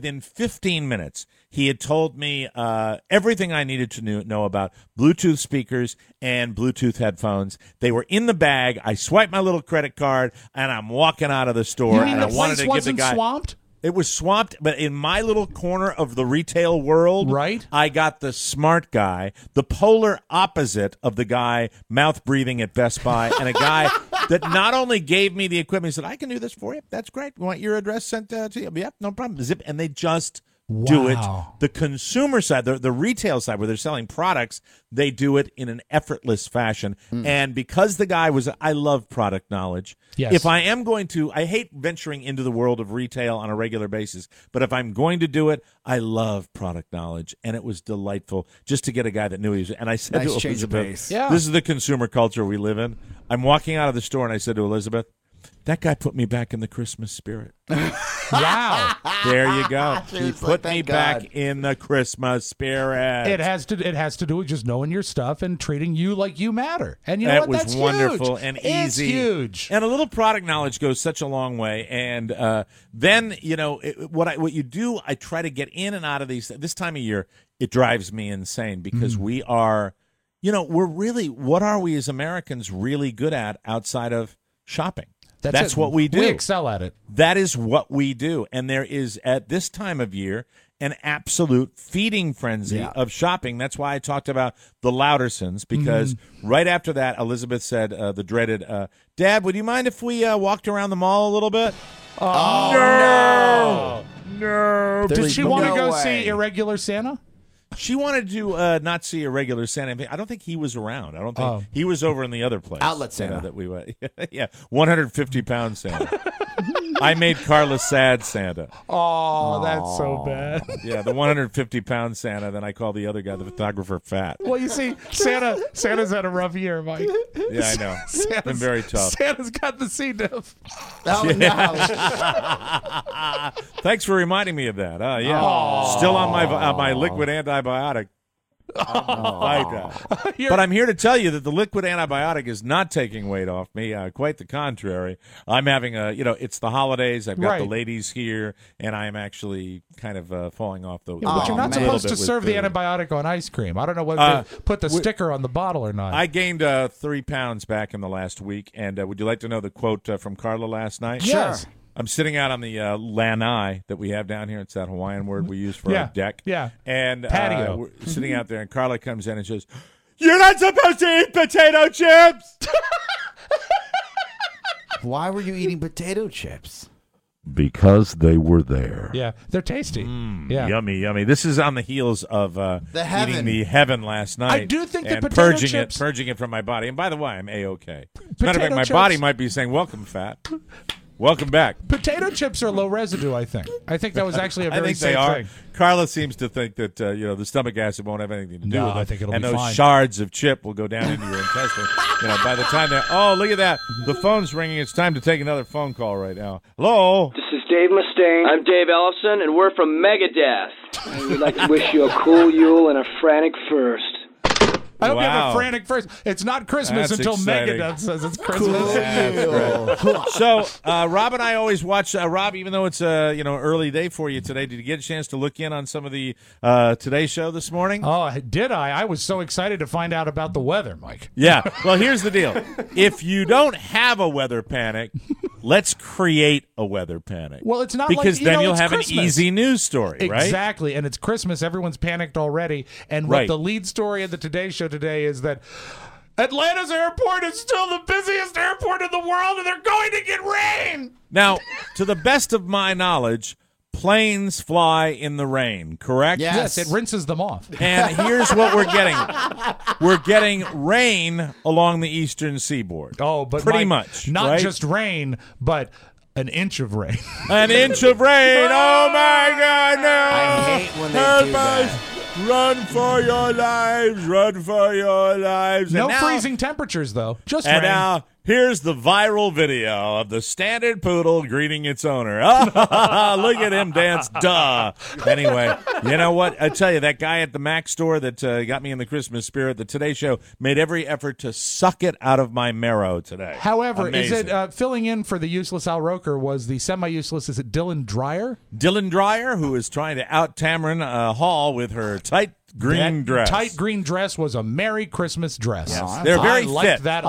15 minutes, he had told me everything I needed to know about Bluetooth speakers and Bluetooth headphones. They were in the bag. I swiped my little credit card, and I'm walking out of the store. You mean and the I wanted place to give the wasn't guy. swamped? It was swamped, but in my little corner of the retail world, I got the smart guy, the polar opposite of the guy mouth breathing at Best Buy, and a guy that not only gave me the equipment, he said, I can do this for you. That's great. You want your address sent to you? Yep, no problem. Zip. And they just do it. The consumer side, the retail side, where they're selling products, they do it in an effortless fashion. And because the guy I love product knowledge. Yes. If I am going to, I hate venturing into the world of retail on a regular basis, but if I'm going to do it, I love product knowledge, and it was delightful just to get a guy that knew he was. And I said to Elizabeth, this is the consumer culture we live in. I'm walking out of the store, and I said to Elizabeth, That guy put me back in the Christmas spirit. Wow. There you go. He put me back in the Christmas spirit. It has to do with just knowing your stuff and treating you like you matter. And you know what? That's wonderful huge. and It's easy. huge. And a little product knowledge goes such a long way. And then, what you do, I try to get in and out of these. This time of year, it drives me insane because we are, what are we as Americans really good at outside of shopping? That's what we do. We excel at it. That is what we do. And there is, at this time of year, an absolute feeding frenzy of shopping. That's why I talked about the Loudersons, because right after that, Elizabeth said, the dreaded, Dad, would you mind if we walked around the mall a little bit? Oh, no. Did she want to go see Irregular Santa? She wanted to not see Irregular Santa. I don't think he was around. I don't think he was over in the other place. Outlet Santa. That we went. Yeah, 150-pound Santa. I made Carla sad Santa. Oh, that's so bad. Yeah, the 150-pound Santa. Then I call the other guy, the photographer, fat. Well, you see, Santa's had a rough year, Mike. Yeah, I know. It's been very tough. Santa's got the C. diff. Oh, no. Thanks for reminding me of that. Still on my liquid antibiotic. But I'm here to tell you that the liquid antibiotic is not taking weight off me. Quite the contrary. I'm having it's the holidays. I've got the ladies here, and I'm actually kind of falling off the. But you're not supposed to serve the antibiotic on ice cream. I don't know whether to put the sticker on the bottle or not. I gained 3 pounds back in the last week, and would you like to know the quote from Carla last night? Yes. I'm sitting out on the lanai that we have down here. It's that Hawaiian word we use for our deck. Yeah. And patio. We're sitting out there, and Carla comes in and says, "You're not supposed to eat potato chips." Why were you eating potato chips? Because they were there. Yeah, they're tasty. Yummy, yummy. This is on the heels of eating the heaven last night. I do think and that potato purging it from my body. And by the way, I'm A-OK. As a matter of fact, my body might be saying, "Welcome, fat." Welcome back. Potato chips are low residue, I think. I think that was actually a very safe thing. Carla seems to think that the stomach acid won't have anything to do with it. I think it'll and be those fine. shards of chip will go down into your intestine. By the time they're look at that. The phone's ringing. It's time to take another phone call right now. Hello? This is Dave Mustaine. I'm Dave Ellefson, and we're from Megadeth. And we'd like to wish you a cool Yule and a frantic first. I hope you have a frantic first. It's not Christmas until exciting. Megadeth says it's Christmas. Cool. So, Rob and I always watch. Rob, even though it's a early day for you today, did you get a chance to look in on some of the Today Show this morning? Oh, did I? I was so excited to find out about the weather, Mike. Yeah. Well, here's the deal. If you don't have a weather panic, let's create a weather panic. Well, it's not because like, then you'll have Christmas. an easy news story, right? Exactly, and it's Christmas. Everyone's panicked already. And what the lead story of the Today Show today is that Atlanta's airport is still the busiest airport in the world, and they're going to get rain. Now, to the best of my knowledge, planes fly in the rain, correct? Yes, it rinses them off. And here's what we're getting. We're getting rain along the eastern seaboard. Oh, but pretty much. Not right? just rain, but an inch of rain. An inch of rain. Oh, my God, no. I hate when they do that. Run for your lives. Run for your lives. No freezing temperatures, though. Just and rain. Now, here's the viral video of the standard poodle greeting its owner. Look at him dance. Duh. Anyway, you know what? I tell you, that guy at the Mac store that got me in the Christmas spirit, the Today Show, made every effort to suck it out of my marrow today. However, Amazing. is it filling in for the useless Al Roker was the semi-useless, is it Dylan Dreyer? Dylan Dreyer, who is trying to out Tamron Hall with her tight green dress. Tight green dress was a Merry Christmas dress. Yes. They're very fit. That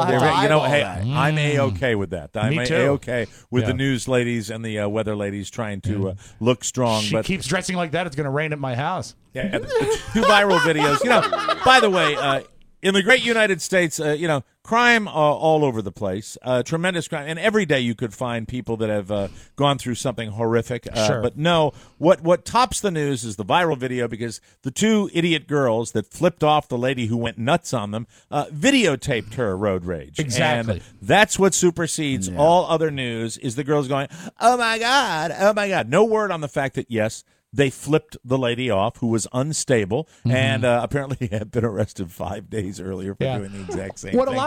I'm A-OK with that. I'm Me too. A-OK with the news ladies and the weather ladies trying to look strong. She keeps dressing like that, it's going to rain at my house. Yeah, two viral videos. By the way, in the great United States, crime all over the place, tremendous crime, and every day you could find people that have gone through something horrific. Sure. But no, what tops the news is the viral video, because the two idiot girls that flipped off the lady who went nuts on them videotaped her road rage. Exactly. And that's what supersedes all other news, is the girls going, "Oh my God, oh my God." No word on the fact that, yes, they flipped the lady off, who was unstable, and apparently had been arrested 5 days earlier for doing the exact same thing. What a lot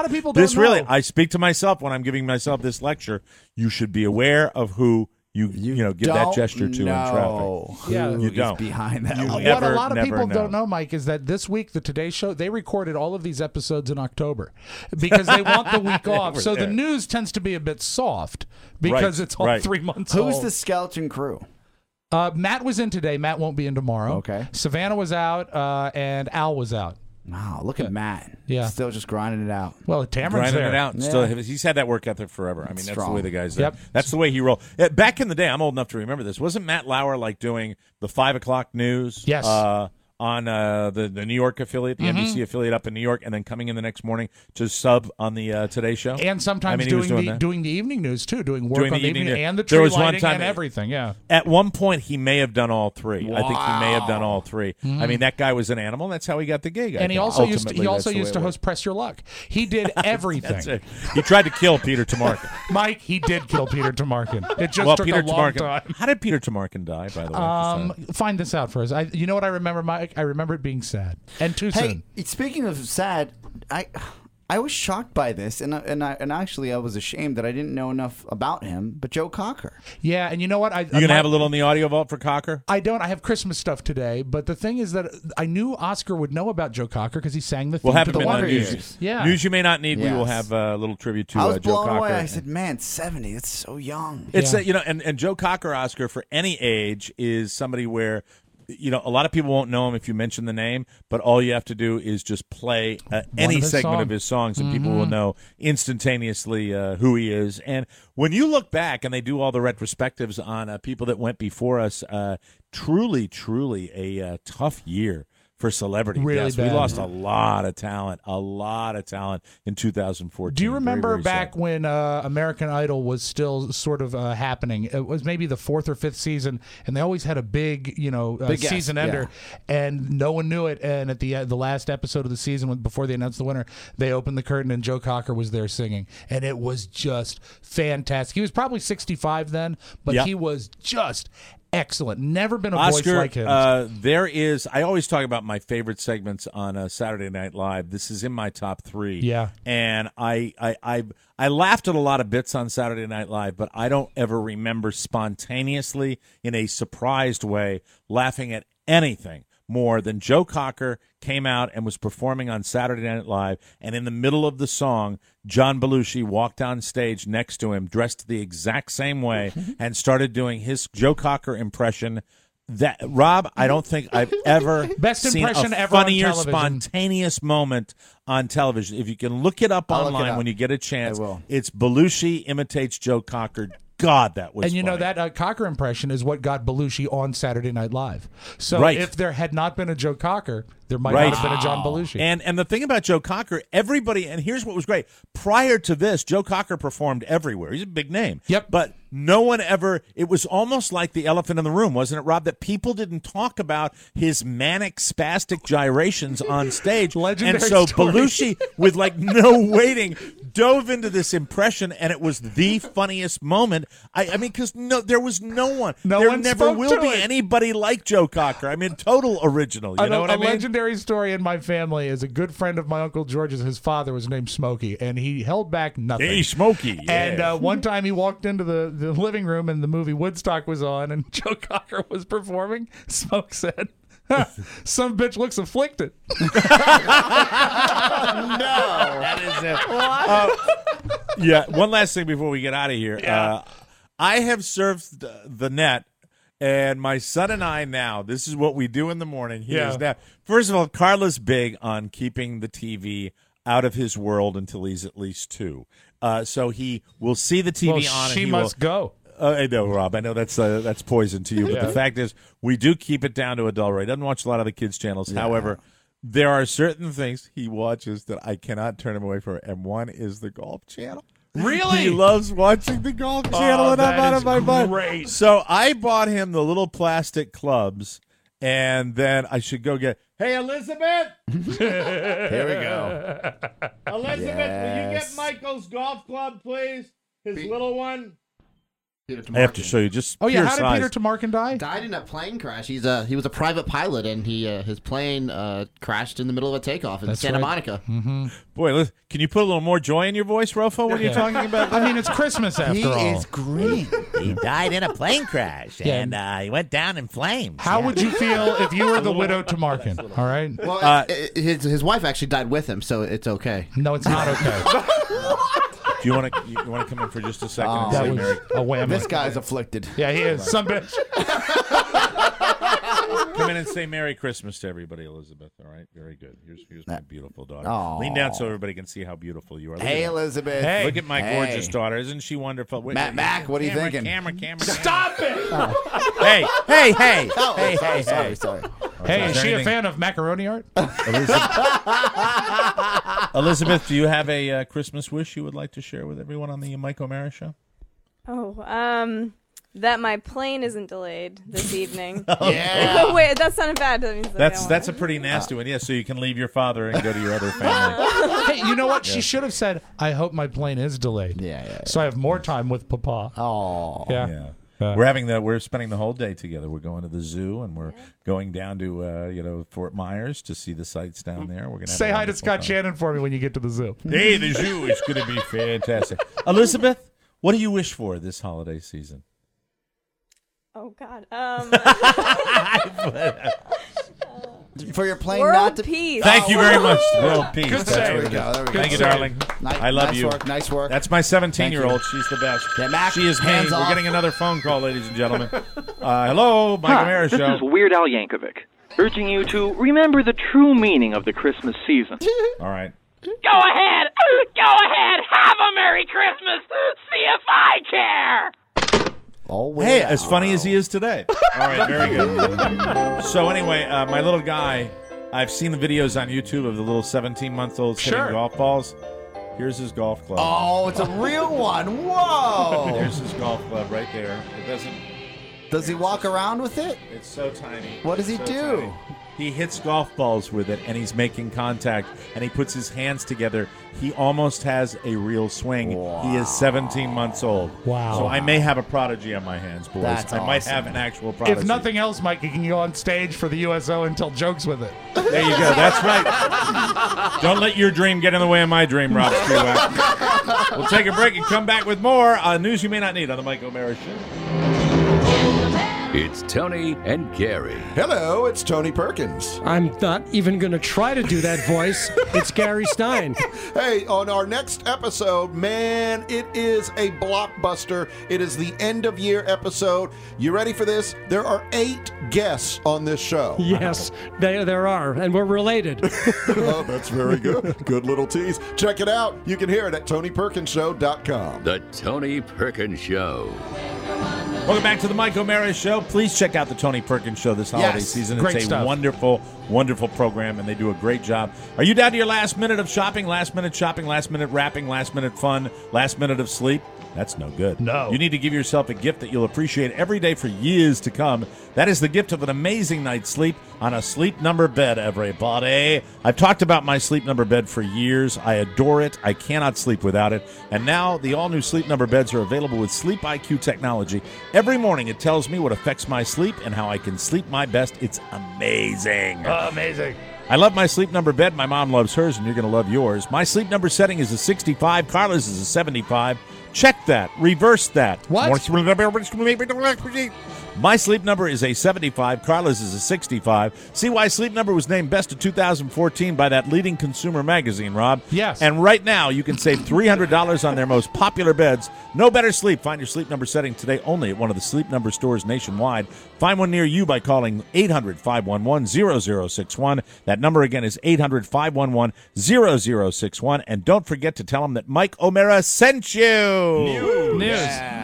of people don't know. Really, I speak to myself when I'm giving myself this lecture. You should be aware of who you give that gesture to in traffic. Yeah, you don't. Behind that. What a lot of people don't know, Mike, is that this week, the Today Show, they recorded all of these episodes in October because they want the week off. So the news tends to be a bit soft because it's all 3 months old. Who's the skeleton crew? Matt was in today. Matt won't be in tomorrow. Okay. Savannah was out, and Al was out. Wow, look at Matt. Yeah. Still just grinding it out. Well, Cameron's grinding there. it out. Yeah. Still, he's had that work ethic forever. I mean, that's strong. the way the guy's. Yep. That's the way he rolled. Back in the day, I'm old enough to remember this. Wasn't Matt Lauer like doing the 5 o'clock news? Yes. On the New York affiliate, the NBC affiliate up in New York, and then coming in the next morning to sub on the Today Show, and sometimes doing the evening news too, doing work on the evening and the there tree was lighting one time, and everything. Yeah. At one point, he may have done all three. Wow. I think he may have done all three. I mean, that guy was an animal. That's how he got the gig. And he also used to host Press Your Luck. He did everything. That's it. He tried to kill Peter Tomarken. Mike, he did kill Peter Tomarken. It just took Peter a long Tomarken, time. How did Peter Tomarken die, by the way? Find this out for us. You know what I remember, Mike? I remember it being sad and too soon. Hey, speaking of sad, I was shocked by this, and actually I was ashamed that I didn't know enough about him. But Joe Cocker. Yeah, and you know what? You gonna have a little in the audio vault for Cocker? I don't. I have Christmas stuff today, but the thing is that I knew Oscar would know about Joe Cocker because he sang the theme to the Wonder Years. Yeah, news you may not need. Yes. We will have a little tribute to Joe Cocker. I was blown away. I said, "Man, 70. That's so young." It's and Joe Cocker, Oscar, for any age, is somebody where. A lot of people won't know him if you mention the name, but all you have to do is just play any segment of his songs, and people will know instantaneously who he is. And when you look back, and they do all the retrospectives on people that went before us, truly a tough year for celebrity deaths. We lost a lot of talent in 2014. Do you remember very back sad. when American Idol was still sort of happening? It was maybe the 4th or 5th season, and they always had a big season ender, and no one knew it. And at the last episode of the season, before they announced the winner, they opened the curtain, and Joe Cocker was there singing, and it was just fantastic. He was probably 65 then, but he was just excellent. Never been a Oscar, voice like him. I always talk about my favorite segments on Saturday Night Live. This is in my top 3. Yeah. And I laughed at a lot of bits on Saturday Night Live, but I don't ever remember spontaneously, in a surprised way, laughing at anything more than Joe Cocker came out and was performing on Saturday Night Live, and in the middle of the song, John Belushi walked on stage next to him, dressed the exact same way, and started doing his Joe Cocker impression. That Rob, I don't think I've ever seen a funnier, spontaneous moment on television. If you can look it up online when you get a chance, it's Belushi imitates Joe Cocker. God, that was and funny. That Cocker impression is what got Belushi on Saturday Night Live. So if there had not been a Joe Cocker, there might not have been a John Belushi. And the thing about Joe Cocker, everybody, and here's what was great. Prior to this, Joe Cocker performed everywhere. He's a big name. Yep. But no one ever, it was almost like the elephant in the room, wasn't it, Rob? That people didn't talk about his manic, spastic gyrations on stage. Legendary and so story. Belushi, with like no waiting, dove into this impression, and it was the funniest moment. I mean, because there was no one. There never will be anybody like Joe Cocker. I mean, total original. You know what I mean? A legendary story in my family is a good friend of my Uncle George's. His father was named Smokey, and he held back nothing. Hey, Smokey. Yeah. And one time he walked into the living room, and the movie Woodstock was on, and Joe Cocker was performing. Smoke said, "Some bitch looks afflicted." No. That is it. Yeah, one last thing before we get out of here. Yeah. I have surfed the net, and my son and I now, this is what we do in the morning. First of all, Carla's big on keeping the TV out of his world until he's at least 2. So he will see the TV on. She and must go. I know, Rob. I know that's poison to you, but the fact is, we do keep it down to adult. He doesn't watch a lot of the kids' channels. Yeah. However, there are certain things he watches that I cannot turn him away from, and one is the Golf Channel. Really? He loves watching the Golf Channel, and I'm out of my mind. So I bought him the little plastic clubs, and then I should go get. Hey, Elizabeth. Here we go. Elizabeth, will you get Michael's golf club, please? His little one. I have to show you just. Oh yeah, how did size. Peter Tamarkin die? Died in a plane crash. He was a private pilot, and his plane crashed in the middle of a takeoff in Santa Monica. Mm-hmm. Boy, can you put a little more joy in your voice, Rofo, when you're talking about that? I mean, it's Christmas after all. He is green. He died in a plane crash, and he went down in flames. How would you feel if you were the widow Tamarkin? All right. Well, his wife actually died with him, so it's okay. No, it's not okay. Do you want to come in for just a second? And that say was Merry? A whammy. This guy's afflicted. Yeah, he is. Some bitch. Come in and say Merry Christmas to everybody, Elizabeth. All right, very good. Here's my beautiful daughter. Aww. Lean down so everybody can see how beautiful you are. Look Hey, at Elizabeth. Hey. Look at my gorgeous daughter. Isn't she wonderful? Mac, what are you thinking? Camera. Stop it! Hey. Oh, Hey. Sorry. Hey, is she a fan of macaroni art? Elizabeth, do you have a Christmas wish you would like to share with everyone on the Mike O'Mara Show? Oh, that my plane isn't delayed this evening. Yeah. Wait, that sounded bad. That's a pretty nasty one. Yeah, so you can leave your father and go to your other family. Hey, you know what? She should have said, I hope my plane is delayed. Yeah. So I have more time with Papa. Oh. Yeah. We're spending the whole day together. We're going to the zoo and we're going down to Fort Myers to see the sights down there. We're gonna say hi to Scott Shannon for me when you get to the zoo. Hey, the zoo is going to be fantastic. Elizabeth, what do you wish for this holiday season? Oh God. For your plane World not to peace. Thank you very much. World peace. Good There we save. go. Thank you, darling. I love you. Nice work. That's my 17-year-old. She's the best. Yeah, Mac, she is me. hands We're off. getting another phone call, ladies and gentlemen. Hello, Mike O'Mara This Show. is Weird Al Yankovic, urging you to remember the true meaning of the Christmas season. All right. Go ahead, have a Merry Christmas. See if I care. Hey, as funny as he is today. All right, very good. So anyway, my little guy, I've seen the videos on YouTube of the little 17-month-olds hitting golf balls. Here's his golf club. Oh, it's a real one. Whoa. There's his golf club right there. It doesn't... Does he walk around with it? It's so tiny. What does he do? Tiny. He hits golf balls with it, and he's making contact, and he puts his hands together. He almost has a real swing. Wow. He is 17 months old. Wow. So I may have a prodigy on my hands, boys. That's I might awesome. have an actual prodigy. If nothing else, Mike, you can go on stage for the USO and tell jokes with it. There you go. That's right. Don't let your dream get in the way of my dream, Rob Spiewak. We'll take a break and come back with more news you may not need on the Mike O'Mara Show. It's Tony and Gary. Hello, it's Tony Perkins. I'm not even going to try to do that voice. It's Gary Stein. Hey, on our next episode, man, it is a blockbuster. It is the end-of-year episode. You ready for this? There are 8 guests on this show. Yes, there are, and we're related. Oh, that's very good. Good little tease. Check it out. You can hear it at TonyPerkinsShow.com. The Tony Perkins Show. Welcome back to the Mike O'Mara Show. Please check out the Tony Perkins Show this holiday season. Great It's a stuff. wonderful, wonderful program, and they do a great job. Are you down to your last minute of shopping, last minute wrapping, last minute fun, last minute of sleep? That's no good. No. You need to give yourself a gift that you'll appreciate every day for years to come. That is the gift of an amazing night's sleep on a Sleep Number bed, everybody. I've talked about my Sleep Number bed for years. I adore it. I cannot sleep without it. And now the all-new Sleep Number beds are available with Sleep IQ technology. Every morning it tells me what affects my sleep and how I can sleep my best. It's amazing. Amazing. I love my Sleep Number bed. My mom loves hers, and you're going to love yours. My Sleep Number setting is a 65. Carla's is a 75. Check that. Reverse that. What? My Sleep Number is a 75. Carla's is a 65. See why Sleep Number was named Best of 2014 by that leading consumer magazine, Rob? Yes. And right now, you can save $300 on their most popular beds. No better sleep. Find your Sleep Number setting today only at one of the Sleep Number stores nationwide. Find one near you by calling 800-511-0061. That number again is 800-511-0061. And don't forget to tell them that Mike O'Mara sent you. News. Yeah.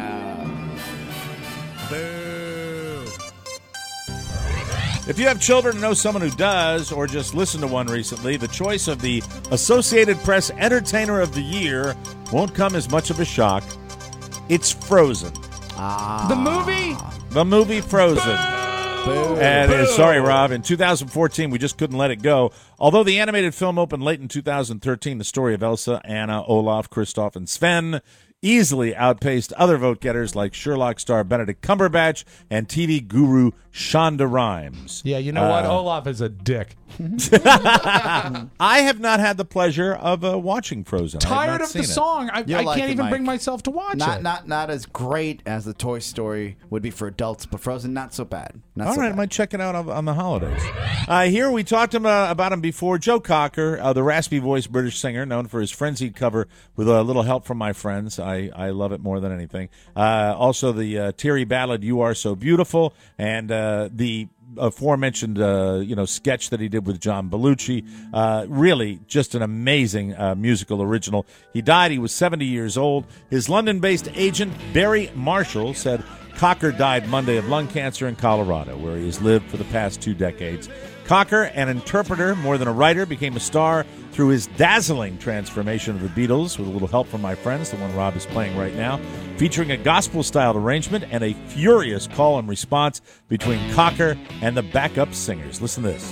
If you have children and know someone who does, or just listened to one recently, the choice of the Associated Press Entertainer of the Year won't come as much of a shock. It's Frozen. The movie? The movie Frozen. Boo. And sorry, Rob, in 2014, we just couldn't let it go. Although the animated film opened late in 2013, the story of Elsa, Anna, Olaf, Kristoff, and Sven easily outpaced other vote-getters like Sherlock star Benedict Cumberbatch and TV guru Shonda Rhimes. Yeah, you know what? Olaf is a dick. I have not had the pleasure of watching Frozen. Tired of the song. I can't even bring myself to watch it. Not as great as the Toy Story would be for adults, but Frozen, not so bad. All right, I might check it out on the holidays. Here, we talked about him before. Joe Cocker, the raspy-voiced British singer, known for his frenzied cover with a little help from my friends. I love it more than anything. Also, the teary ballad, You Are So Beautiful, and the aforementioned sketch that he did with John Belushi. Really just an amazing musical original. He died. He was 70 years old. His London-based agent, Barry Marshall, said Cocker died Monday of lung cancer in Colorado, where he has lived for the past 2 decades. Cocker, an interpreter more than a writer, became a star through his dazzling transformation of the Beatles with a little help from my friends, the one Rob is playing right now, featuring a gospel-styled arrangement and a furious call and response between Cocker and the backup singers. Listen to this.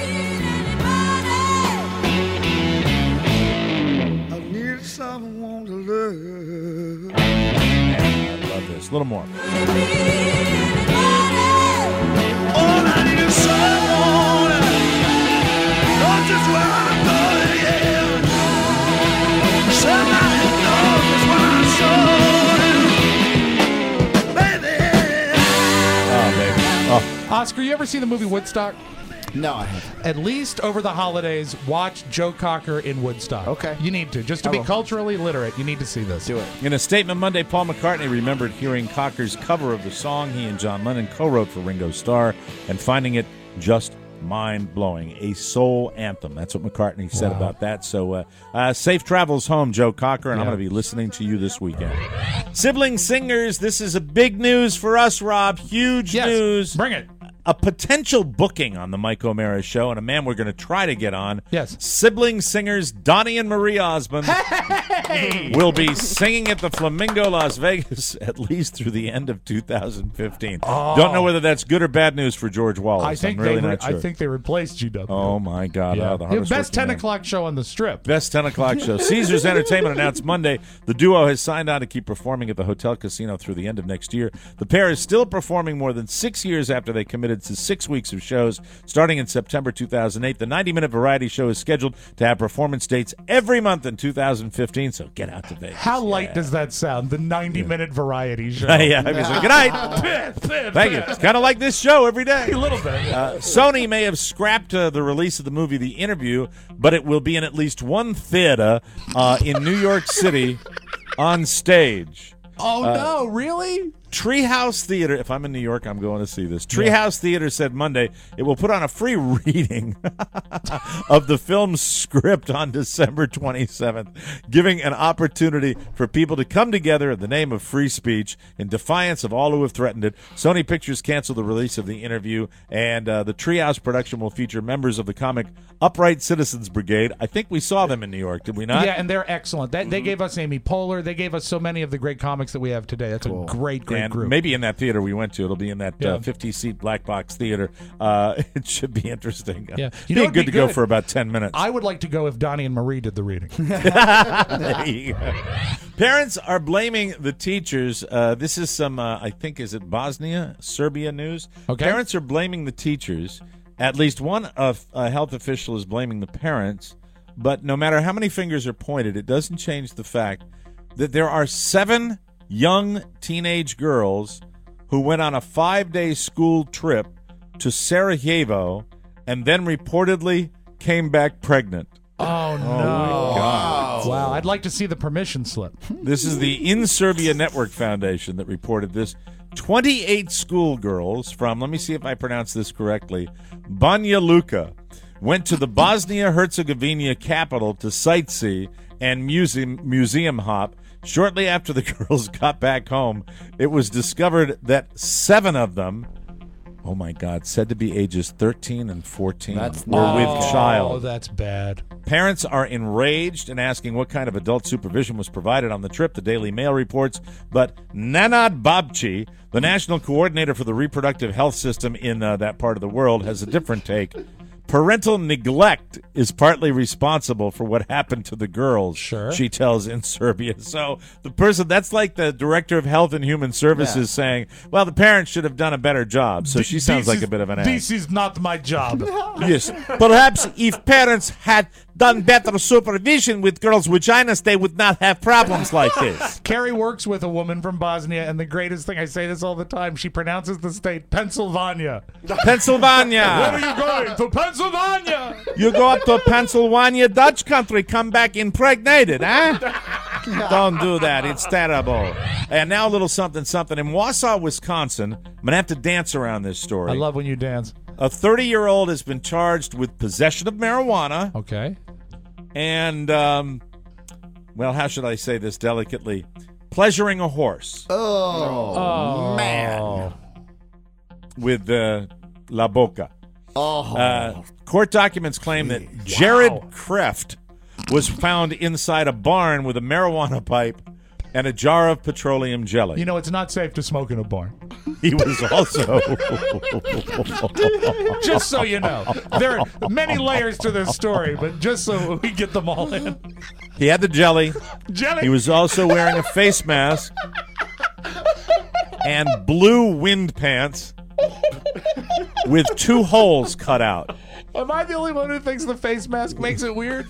I need someone to love. I love this. A little more. All I need is someone. Not just where I'm going, yeah. Somebody knows what I'm showing. Baby. Oh, baby. Oh. Oscar, you ever see the movie Woodstock? No, I haven't. At least over the holidays, watch Joe Cocker in Woodstock. Okay. You need to. Just to be culturally literate, you need to see this. Do it. In a statement Monday, Paul McCartney remembered hearing Cocker's cover of the song he and John Lennon co-wrote for Ringo Starr and finding it just mind-blowing. A soul anthem. That's what McCartney said about that. So safe travels home, Joe Cocker, and I'm going to be listening to you this weekend. Sibling singers, this is a big news for us, Rob. Huge news. Bring it. A potential booking on the Mike O'Mara Show, and a man we're going to try to get on. Yes. Sibling singers Donnie and Marie Osmond will be singing at the Flamingo, Las Vegas, at least through the end of 2015. Oh. Don't know whether that's good or bad news for George Wallace. I'm really not sure. I think they replaced GW. Oh, my God. Yeah. The best 10 o'clock show on the Strip. Best 10 o'clock show. Caesars Entertainment announced Monday the duo has signed on to keep performing at the Hotel Casino through the end of next year. The pair is still performing more than 6 years after they committed to 6 weeks of shows starting in September 2008. The 90-minute variety show is scheduled to have performance dates every month in 2015, so get out to Vegas. How light does that sound, the 90-minute variety show? Yeah, I was like, good night. Thank you. It's kind of like this show every day. A little bit. Sony may have scrapped the release of the movie The Interview, but it will be in at least one theater in New York City on stage. Oh, no, really? Treehouse Theater, if I'm in New York, I'm going to see this. Treehouse Theater said Monday it will put on a free reading of the film's script on December 27th, giving an opportunity for people to come together in the name of free speech in defiance of all who have threatened it. Sony Pictures canceled the release of The Interview, and the Treehouse production will feature members of the comic Upright Citizens Brigade. I think we saw them in New York, did we not? Yeah, and they're excellent. They gave us Amy Poehler. They gave us so many of the great comics that we have today. That's a great group. Maybe in that theater we went to. It'll be in that 50-seat black box theater. It should be interesting. Yeah. It'd be good to go for about 10 minutes. I would like to go if Donnie and Marie did the reading. There you go. Parents are blaming the teachers. This is some, I think, is it Bosnia, Serbia news? Okay. Parents are blaming the teachers. At least one health official is blaming the parents. But no matter how many fingers are pointed, it doesn't change the fact that there are 7 young teenage girls who went on a 5-day school trip to Sarajevo and then reportedly came back pregnant. Oh, no. God. Wow. I'd like to see the permission slip. This is the In Serbia Network Foundation that reported this. 28 schoolgirls from, let me see if I pronounce this correctly, Banja Luka, went to the Bosnia-Herzegovina capital to sightsee and museum hop. Shortly after the girls got back home, it was discovered that 7 of them, oh my God, said to be ages 13 and 14, were with child. Oh, that's bad. Parents are enraged and asking what kind of adult supervision was provided on the trip, the Daily Mail reports. But Nanad Babci, the national coordinator for the reproductive health system in that part of the world, has a different take. Parental neglect is partly responsible for what happened to the girls, Sure. she tells in Serbia. So the person, that's like the director of Health and Human Services saying, well, the parents should have done a better job. So she sounds like a bit of an ass. This is not my job. Yes. Perhaps if parents had done better supervision with girls' vaginas, they would not have problems like this. Carrie works with a woman from Bosnia, and the greatest thing, I say this all the time, she pronounces the state Pennsylvania. Pennsylvania. Where are you going? To Pennsylvania. You go up to Pennsylvania, Dutch country, come back impregnated, huh? Don't do that. It's terrible. And now a little something. In Wausau, Wisconsin, I'm going to have to dance around this story. I love when you dance. A 30-year-old has been charged with possession of marijuana. Okay. And, well, how should I say this delicately? Pleasuring a horse. Oh, man. With La Boca. Oh. Court documents claim that Jared Kreft was found inside a barn with a marijuana pipe and a jar of petroleum jelly. You know, it's not safe to smoke in a barn. He was also... Just so you know. There are many layers to this story, but just so we get them all in. He had the jelly. He was also wearing a face mask and blue wind pants with 2 holes cut out. Am I the only one who thinks the face mask makes it weird?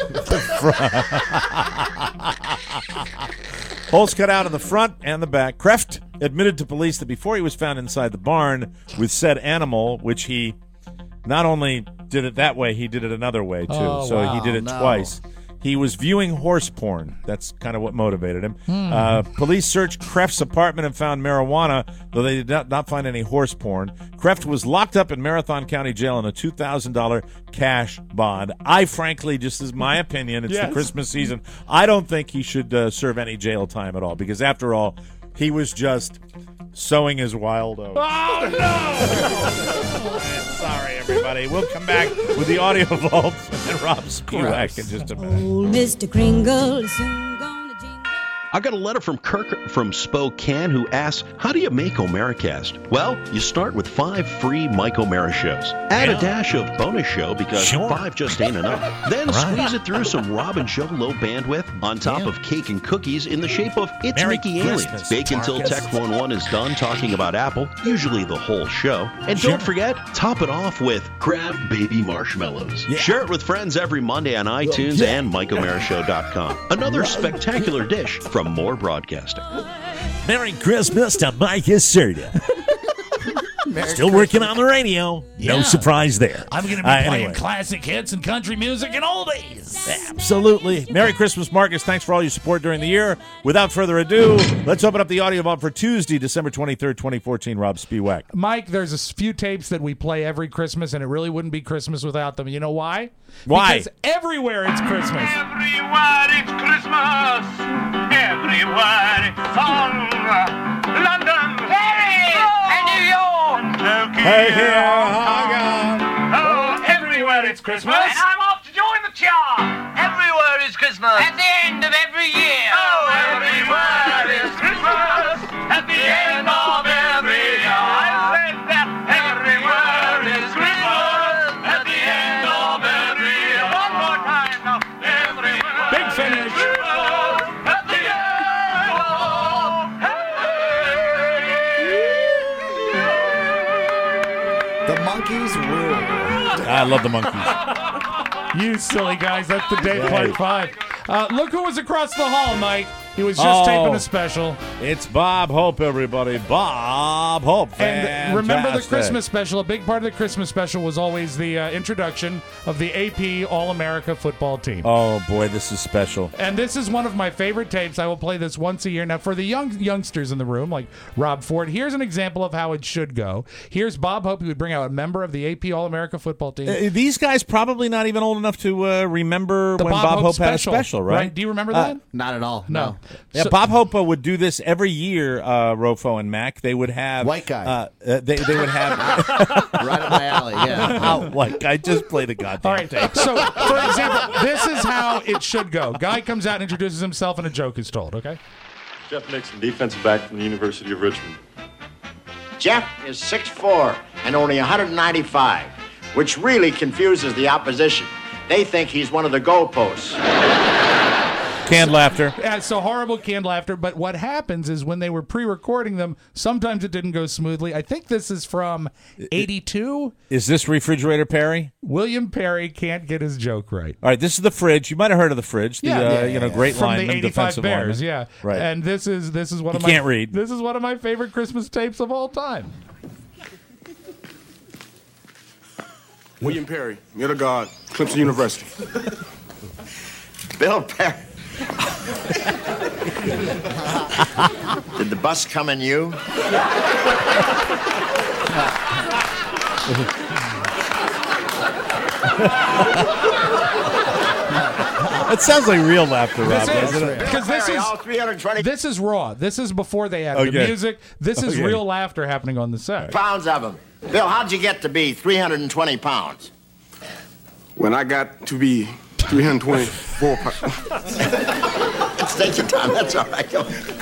Holes cut out in the front and the back. Kreft admitted to police that before he was found inside the barn with said animal, which he not only did it that way, he did it another way, too. Oh, so wow, he did it twice. He was viewing horse porn. That's kind of what motivated him. Police searched Kreft's apartment and found marijuana, though they did not find any horse porn. Kreft was locked up in Marathon County Jail on a $2,000 cash bond. I frankly, just as my opinion, it's the Christmas season, I don't think he should serve any jail time at all, because after all, he was just sowing his wild oats. Oh, no! Sorry, everybody. We'll come back with the audio vault and Rob Spewak in just a minute. Old Mr. Kringle is soon gonna I got a letter from Kirk from Spokane who asks, how do you make Omeracast? Well, you start with 5 free Mike O'Mara shows. Add a dash of bonus show because 5 just ain't enough. Then squeeze it through some Rob and Joe low bandwidth on top of cake and cookies in the shape of It's Merry Mickey Christmas, Aliens. Bake until Marcus. Tech 101 is done talking about Apple, usually the whole show. And don't forget, top it off with Crab Baby Marshmallows. Share it with friends every Monday on iTunes and MikeOMaraShow.com. Another spectacular dish from More Broadcasting. Merry Christmas to Mike Iserta. Still working on the radio. No surprise there. I'm going to be playing classic hits and country music and oldies. Absolutely. Merry Christmas, Marcus. Thanks for all your support during the year. Without further ado, let's open up the audio vault for Tuesday, December 23rd, 2014. Rob Spewak. Mike, there's a few tapes that we play every Christmas, and it really wouldn't be Christmas without them. You know why? Why? Because everywhere it's Christmas. Everywhere it's Christmas. Everywhere it's song. London, Paris, and New York, Turkey, Hey, here, Hong Kong. Oh, everywhere it's Christmas. And I'm off to join the chart. Everywhere is Christmas. At the end of every year. Oh, everywhere is Christmas. At the end of every year. I said that everywhere is Christmas. At the end of every year. One more time now. Everywhere. Big finish. At the end The Monkees rule. I love the Monkees. You silly guys, that's the day part 5. Look who was across the hall, Mike. He was just taping a special. It's Bob Hope, everybody. Bob Hope. And remember the Fantastic. Christmas special. A big part of the Christmas special was always the introduction of the AP All-America football team. Oh, boy, this is special. And this is one of my favorite tapes. I will play this once a year. Now, for the youngsters in the room, like Rob Ford, here's an example of how it should go. Here's Bob Hope. He would bring out a member of the AP All-America football team. These guys probably not even old enough to remember when Bob Hope had a special, right? Do you remember that? Not at all. No. Yeah, Bob Hope would do this every year, Rofo and Mac. They would have... White guy. They would have... Right up my alley, yeah. White guy, just play the goddamn All right, tape. so, for example, this is how it should go. Guy comes out and introduces himself, and a joke is told, okay? Jeff Nixon, defensive back from the University of Richmond. Jeff is 6'4" and only 195. which really confuses the opposition. They think he's one of the goalposts. Canned laughter. Yeah, so horrible canned laughter. But what happens is when they were pre-recording them, sometimes it didn't go smoothly. I think this is from 82. Is this Refrigerator Perry? William Perry can't get his joke right. All right, this is the Fridge. You might have heard of the Fridge. The great from lineman, the 85 defensive Bears, lineman. yeah. Right. And this is one of my can't read. This is one of my favorite Christmas tapes of all time. William Perry, middle guard, Clemson University. Bill Perry. Did the bus come in you? That sounds like real laughter, Rob, doesn't it? Because this is raw. This is before they added the music. This is real laughter happening on the set. Pounds of them. Bill, how'd you get to be 320 pounds? When I got to be 324 pounds. Take your time, that's all right.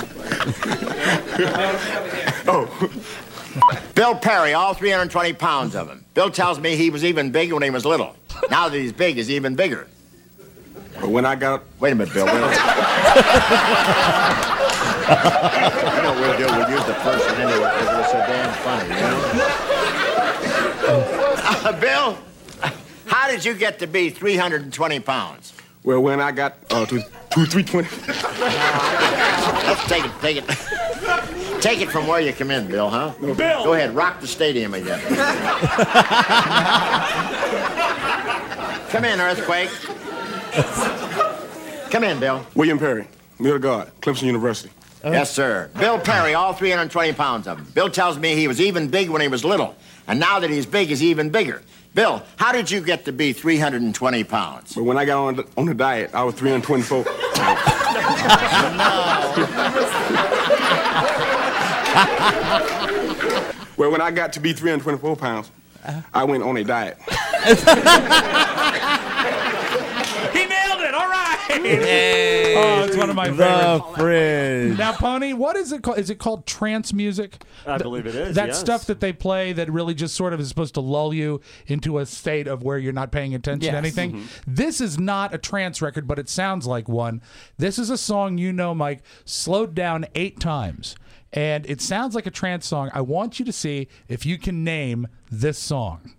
Bill Perry, all 320 pounds of him. Bill tells me he was even big when he was little. Now that he's big, he's even bigger. But when I got... Wait a minute, Bill. We'll use the person anyway because it was so damn funny, you know? Bill, how did you get to be 320 pounds? Well, when I got to 320. Let's take it. Take it from where you come in, Bill, huh? No, Bill! Go ahead, rock the stadium again. Come in, Earthquake. Come in, Bill. William Perry, middle guard, Clemson University. Yes, sir. Bill Perry, all 320 pounds of him. Bill tells me he was even big when he was little, and now that he's big, he's even bigger. Bill, how did you get to be 320 pounds? But when I got on the diet, I was 324 pounds. Well, when I got to be 324 pounds, I went on a diet. He nailed it. All right. Hey, oh, it's one of my favorites. The Fridge. Now, Pony, what is it called? Is it called trance music? I believe it is. That yes. stuff that they play that really just sort of is supposed to lull you into a state of where you're not paying attention to anything. Mm-hmm. This is not a trance record, but it sounds like one. This is a song, Mike, slowed down 8 times. And it sounds like a trance song. I want you to see if you can name this song.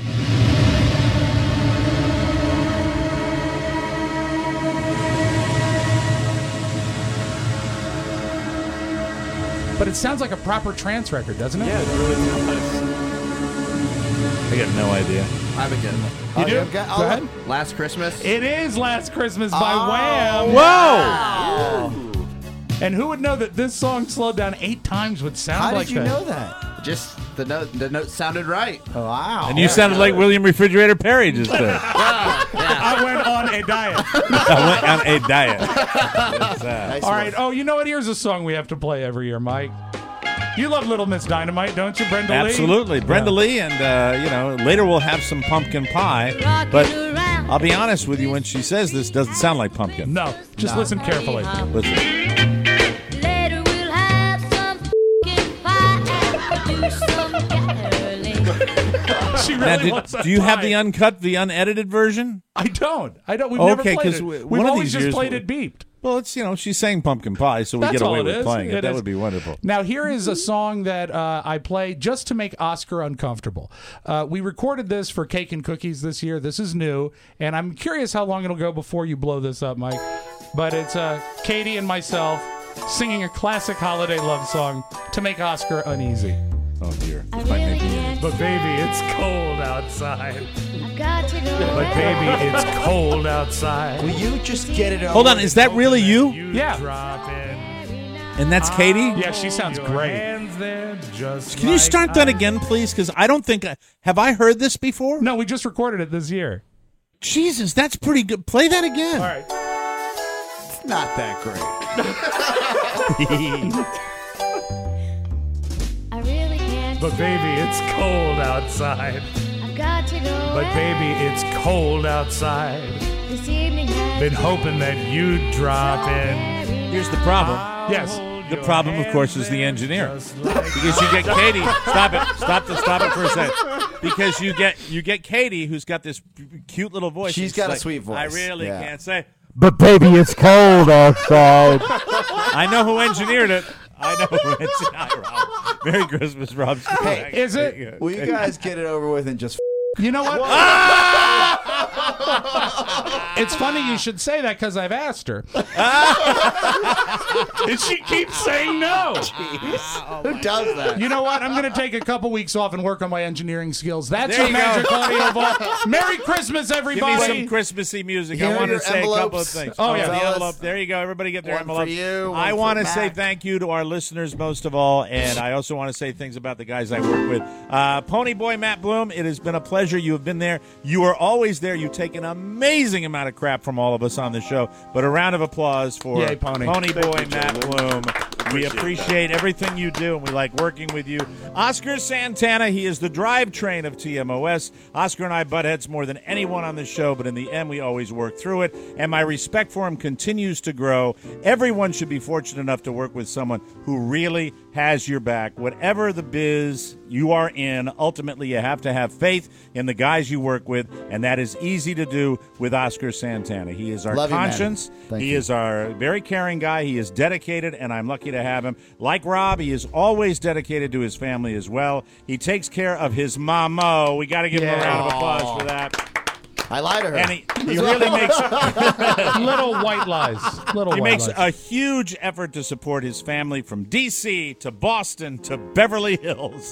But it sounds like a proper trance record, doesn't it? Yeah, it really does. I got no idea. I have a good one. You do? Go ahead. Last Christmas. It is Last Christmas by Wham. Whoa! Wow. And who would know that this song slowed down 8 times would sound How like did you that? know that? Just the note sounded right. Oh, wow. And you sounded like William Refrigerator Perry just did. I went on a diet. I went on a diet. All right. Oh, you know what? Here's a song we have to play every year, Mike. You love Little Miss Dynamite, don't you, Brenda Lee? Absolutely. Brenda Lee, and, later we'll have some pumpkin pie. But I'll be honest with you, when she says this, doesn't sound like pumpkin. No. Just listen carefully. Listen. Later we'll have some pumpkin pie and do some caroling. She really wants do that you have pie. the uncut, the unedited version? I don't. We've never played it. We've one of always these just years played it beeped. Well, it's, she's saying pumpkin pie, so we That's get away all it with is. playing it. It That is. would be wonderful. Now, here is a song that I play just to make Oscar uncomfortable. We recorded this for Cake and Cookies this year. This is new, and I'm curious how long it'll go before you blow this up, Mike. But it's Katie and myself singing a classic holiday love song to make Oscar uneasy. Oh, dear. This might make me... But, baby, it's cold outside. I've got to go. But, baby, it's cold outside. Will you just get it over? Hold on, is that really you? Yeah. And that's Katie? Yeah, she sounds great. Can you start that again, please? Because I don't think... have I heard this before? No, we just recorded it this year. Jesus, that's pretty good. Play that again. All right. It's not that great. I really can't. But baby, it's cold outside. I've got to go. But baby, it's cold outside. This evening has Been hoping that you'd drop in. Here's the problem. Yes. The problem, of course, is the engineer. Because you get Katie. Stop it for a second. Because you get Katie, who's got this cute little voice. She's got a sweet voice. I really can't say. But baby, it's cold outside. I know who engineered it. Rob. Merry Christmas, Rob. Hey, is it? Will you guys get it over with and just? You know what? It's funny you should say that because I've asked her. And she keeps saying no. Who does that? You know what? I'm going to take a couple weeks off and work on my engineering skills. That's your Magic Audio Vault. Merry Christmas, everybody. Give me some Christmassy music. I want to say a couple of things. Oh, yeah. The envelope. There you go. Everybody get their envelope. For you, I want to say thank you to our listeners most of all, and I also want to say things about the guys I work with. Ponyboy Matt Bloom, it has been a pleasure. You have been there. You are always there. You take an amazing amount of crap from all of us on the show, but a round of applause for Yay, Pony. Ponyboy Matt Bloom. We appreciate everything you do, and we like working with you. Oscar Santana, he is the drivetrain of TMOS. Oscar and I butt heads more than anyone on the show, but in the end, we always work through it, and my respect for him continues to grow. Everyone should be fortunate enough to work with someone who really has your back. Whatever the biz you are in, ultimately you have to have faith in the guys you work with, and that is easy to do with Oscar Santana. He is our conscience. He is our very caring guy. He is dedicated, and I'm lucky to have him. Like Rob, he is always dedicated to his family as well. He takes care of his mama. We got to give him a round of applause for that. I lied to her. And he really makes little white lies. He makes a huge effort to support his family from D.C. to Boston to Beverly Hills.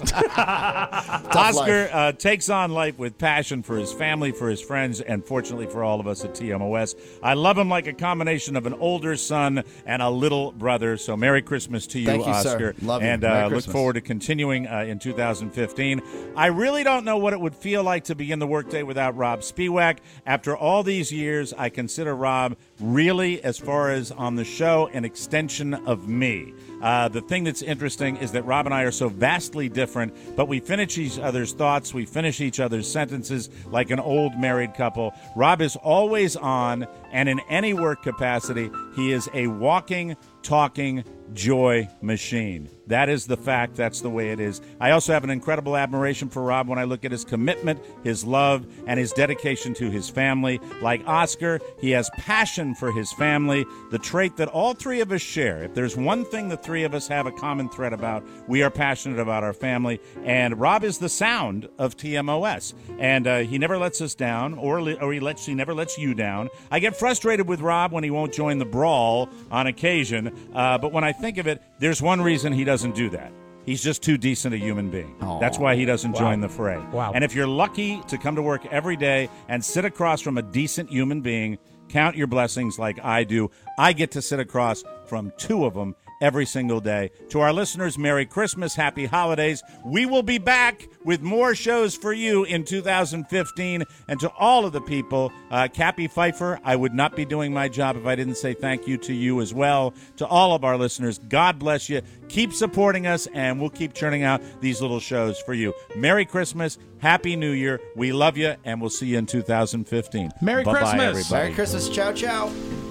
Oscar takes on life with passion for his family, for his friends, and fortunately for all of us at TMOS. I love him like a combination of an older son and a little brother. So Merry Christmas to you, Thank you, Oscar. sir. Love you. And Merry look Christmas. forward to continuing in 2015. I really don't know what it would feel like to begin the workday without Rob Spiewak. After all these years, I consider Rob really, as far as on the show, an extension of me. The thing that's interesting is that Rob and I are so vastly different, but we finish each other's thoughts, we finish each other's sentences like an old married couple. Rob is always on, and in any work capacity, he is a walking, talking joy machine. That is the fact. That's the way it is. I also have an incredible admiration for Rob when I look at his commitment, his love, and his dedication to his family. Like Oscar, he has passion for his family, the trait that all three of us share. If there's one thing the three of us have a common thread about, we are passionate about our family. And Rob is the sound of TMOS. And he never lets us down, or he never lets you down. I get frustrated with Rob when he won't join the brawl on occasion. But when I think of it, there's one reason he doesn't do that. He's just too decent a human being. That's why he doesn't join the fray. And if you're lucky to come to work every day and sit across from a decent human being, count your blessings like I do. I get to sit across from two of them every single day. To our listeners, Merry Christmas, Happy Holidays. We will be back with more shows for you in 2015. And to all of the people, Cappy Pfeiffer, I would not be doing my job if I didn't say thank you to you as well. To all of our listeners, God bless you. Keep supporting us, and we'll keep churning out these little shows for you. Merry Christmas, Happy New Year. We love you, and we'll see you in 2015. Merry Bye-bye, Christmas. everybody. Merry Christmas. Ciao, ciao.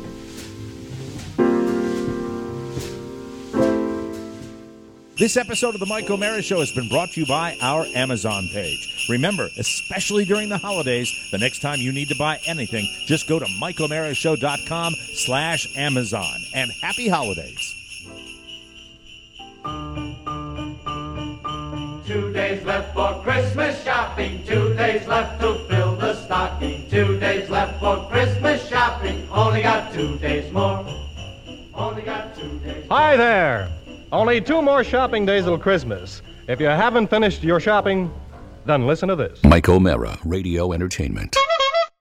This episode of The Mike O'Mara Show has been brought to you by our Amazon page. Remember, especially during the holidays, the next time you need to buy anything, just go to MikeO'MaraShow.com/Amazon. And happy holidays. 2 days left for Christmas shopping, 2 days left to fill the stocking, 2 days left for Christmas shopping, only got 2 days more, only got 2 days more. Hi there! Only 2 more shopping days till Christmas. If you haven't finished your shopping, then listen to this. Mike O'Mara, Radio Entertainment.